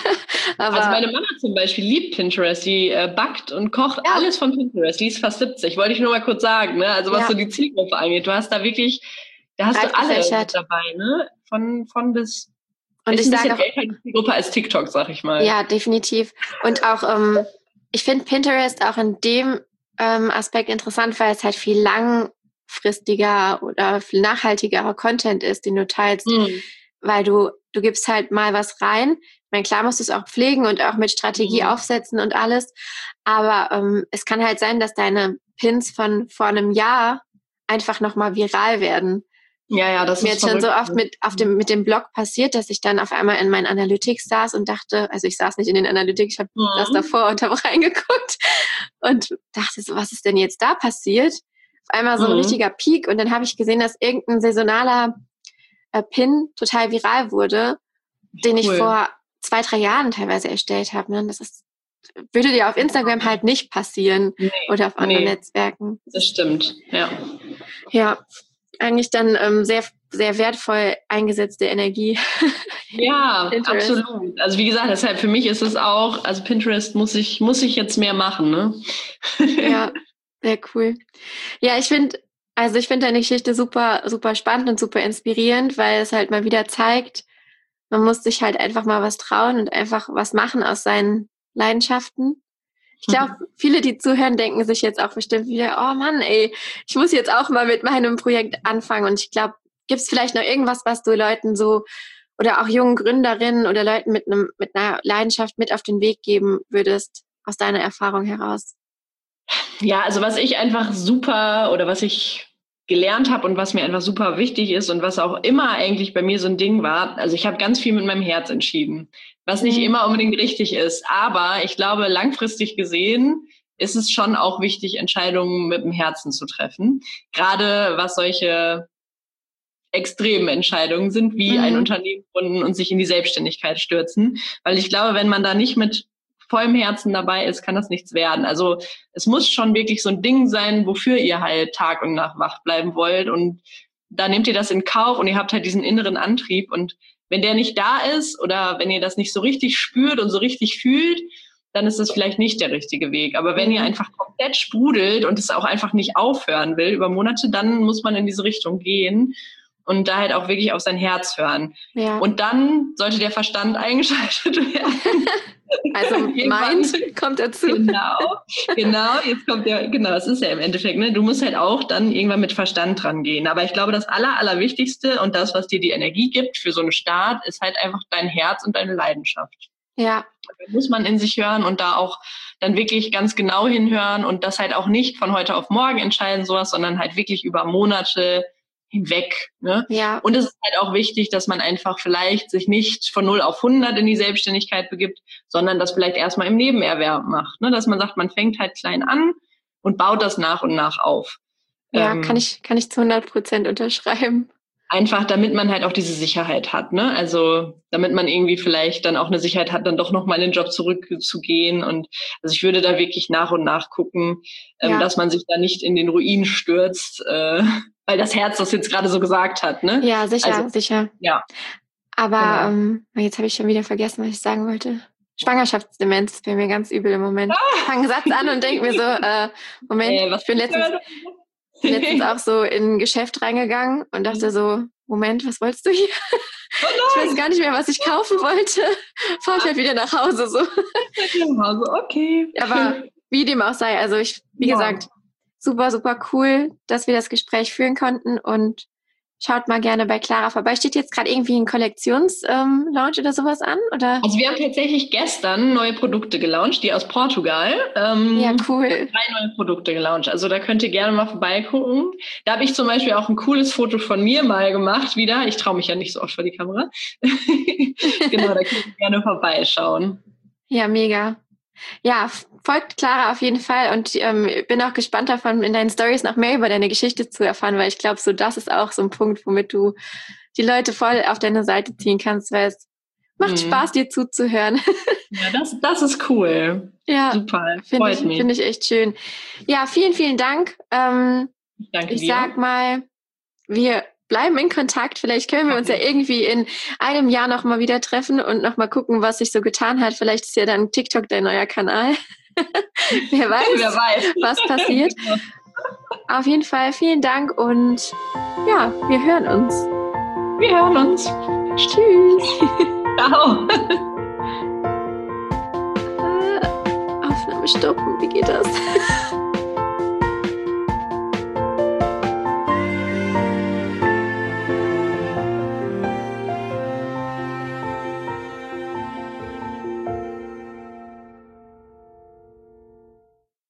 Aber Also meine Mama zum Beispiel liebt Pinterest. Die äh, backt und kocht Ja. alles von Pinterest. Die ist fast siebzig. Wollte ich nur mal kurz sagen. Ne? Also was Ja. so die Zielgruppe angeht. Du hast da wirklich, da hast Breit du alle gefächert. mit dabei. Ne? Von, von bis... Und ist ich ein sage bisschen auch, älter die Zielgruppe als TikTok, sag ich mal. ja, definitiv. Und auch, ähm, ich finde Pinterest auch in dem ähm, Aspekt interessant, weil es halt viel langfristiger oder viel nachhaltigerer Content ist, den du teilst. Mhm. Weil du, du gibst halt mal was rein. Ich meine, klar musst du es auch pflegen und auch mit Strategie Mhm. aufsetzen und alles. Aber ähm, es kann halt sein, dass deine Pins von vor einem Jahr einfach nochmal viral werden. Ja, ja, das Mir ist jetzt schon so verrückt. oft mit auf dem mit dem Blog passiert, dass ich dann auf einmal in meinen Analytics saß und dachte, also ich saß nicht in den Analytics, ich habe Mhm. das davor und habe reingeguckt und dachte so, was ist denn jetzt da passiert? Auf einmal so ein Mhm. richtiger Peak und dann habe ich gesehen, dass irgendein saisonaler äh, Pin total viral wurde, den ich Cool. vor zwei, drei Jahren teilweise erstellt habe. Ne? Das ist, würde dir auf Instagram halt nicht passieren Nee, oder auf anderen nee. Netzwerken. Das stimmt, ja. Ja, eigentlich dann ähm, sehr, sehr wertvoll eingesetzte Energie. Ja, Pinterest. absolut. Also wie gesagt, deshalb für mich ist es auch, also Pinterest muss ich, muss ich jetzt mehr machen, ne? Ja, sehr cool. Ja, ich finde, also ich finde deine Geschichte super, super spannend und super inspirierend, weil es halt mal wieder zeigt, man muss sich halt einfach mal was trauen und einfach was machen aus seinen Leidenschaften. Ich glaube, viele, die zuhören, denken sich jetzt auch bestimmt wieder, oh Mann, ey, ich muss jetzt auch mal mit meinem Projekt anfangen. Und ich glaube, gibt es vielleicht noch irgendwas, was du Leuten so oder auch jungen Gründerinnen oder Leuten mit einem mit einer Leidenschaft mit auf den Weg geben würdest, aus deiner Erfahrung heraus? Ja, also was ich einfach super oder was ich gelernt habe und was mir einfach super wichtig ist und was auch immer eigentlich bei mir so ein Ding war. Also ich habe ganz viel mit meinem Herz entschieden, was nicht immer unbedingt richtig ist. Aber ich glaube, langfristig gesehen ist es schon auch wichtig, Entscheidungen mit dem Herzen zu treffen. Gerade was solche extremen Entscheidungen sind, wie mhm. ein Unternehmen gründen und sich in die Selbstständigkeit stürzen. Weil ich glaube, wenn man da nicht mit vollem Herzen dabei ist, kann das nichts werden. Also es muss schon wirklich so ein Ding sein, wofür ihr halt Tag und Nacht wach bleiben wollt. Und da nehmt ihr das in Kauf und ihr habt halt diesen inneren Antrieb. Und wenn der nicht da ist oder wenn ihr das nicht so richtig spürt und so richtig fühlt, dann ist das vielleicht nicht der richtige Weg. Aber wenn ihr einfach komplett sprudelt und es auch einfach nicht aufhören will über Monate, dann muss man in diese Richtung gehen und da halt auch wirklich auf sein Herz hören. Ja. Und dann sollte der Verstand eingeschaltet werden. Also meint kommt dazu. Genau, genau, jetzt kommt der, genau, das ist ja im Endeffekt, ne? Du musst halt auch dann irgendwann mit Verstand dran gehen. Aber ich glaube, das Aller, Allerwichtigste und das, was dir die Energie gibt für so einen Start, ist halt einfach dein Herz und deine Leidenschaft. Ja. Da muss man in sich hören und da auch dann wirklich ganz genau hinhören und das halt auch nicht von heute auf morgen entscheiden, sowas, sondern halt wirklich über Monate hinweg. Ne? Ja. Und es ist halt auch wichtig, dass man einfach vielleicht sich nicht von null auf hundert in die Selbstständigkeit begibt, sondern das vielleicht erstmal im Nebenerwerb macht. Ne? Dass man sagt, man fängt halt klein an und baut das nach und nach auf. Ja, ähm, kann ich, kann ich zu hundert Prozent unterschreiben. Einfach, damit man halt auch diese Sicherheit hat, ne? Also, damit man irgendwie vielleicht dann auch eine Sicherheit hat, dann doch nochmal in den Job zurückzugehen. Und also ich würde da wirklich nach und nach gucken, ähm, ja. dass man sich da nicht in den Ruin stürzt, äh, weil das Herz das jetzt gerade so gesagt hat, ne? Ja, sicher, also, sicher. Ja. Aber genau. ähm, jetzt habe ich schon wieder vergessen, was ich sagen wollte. Schwangerschaftsdemenz ist bei mir ganz übel im Moment. Ah. Ich fange einen Satz an und denke mir so, äh, Moment, äh, was ich bin letztens... Ich bin letztens auch so in ein Geschäft reingegangen und dachte so, Moment, was wolltest du hier? Oh ich weiß gar nicht mehr, was ich kaufen wollte. Fahr ich halt wieder nach Hause so. Nach Hause, okay. Aber wie dem auch sei, also ich, wie ja. gesagt, super, super cool, dass wir das Gespräch führen konnten und schaut mal gerne bei Clara vorbei. Steht jetzt gerade irgendwie ein Kollektions-Launch ähm, oder sowas an? Oder? Also wir haben tatsächlich gestern neue Produkte gelauncht, die aus Portugal. Ähm, ja, cool. Drei neue Produkte gelauncht. Also da könnt ihr gerne mal vorbeigucken. Da habe ich zum Beispiel auch ein cooles Foto von mir mal gemacht wieder. Ich traue mich ja nicht so oft vor die Kamera. Genau, da könnt ihr gerne vorbeischauen. Ja, mega. Ja, folgt Clara auf jeden Fall und ähm, bin auch gespannt davon, in deinen Stories noch mehr über deine Geschichte zu erfahren, weil ich glaube, so das ist auch so ein Punkt, womit du die Leute voll auf deine Seite ziehen kannst, weil es macht mhm. Spaß, dir zuzuhören. Ja, das, das ist cool. Ja, super, finde freut ich, mich. Finde ich echt schön. Ja, vielen, vielen Dank. Ähm, Danke ich dir. sag mal, wir bleiben in Kontakt. Vielleicht können wir uns ja irgendwie in einem Jahr nochmal wieder treffen und nochmal gucken, was sich so getan hat. Vielleicht ist ja dann TikTok dein neuer Kanal. Wer weiß, Wer weiß, was passiert. Auf jeden Fall vielen Dank und ja, wir hören uns. Wir hören uns. Tschüss. Ciao. Äh, Aufnahme stoppen, wie geht das?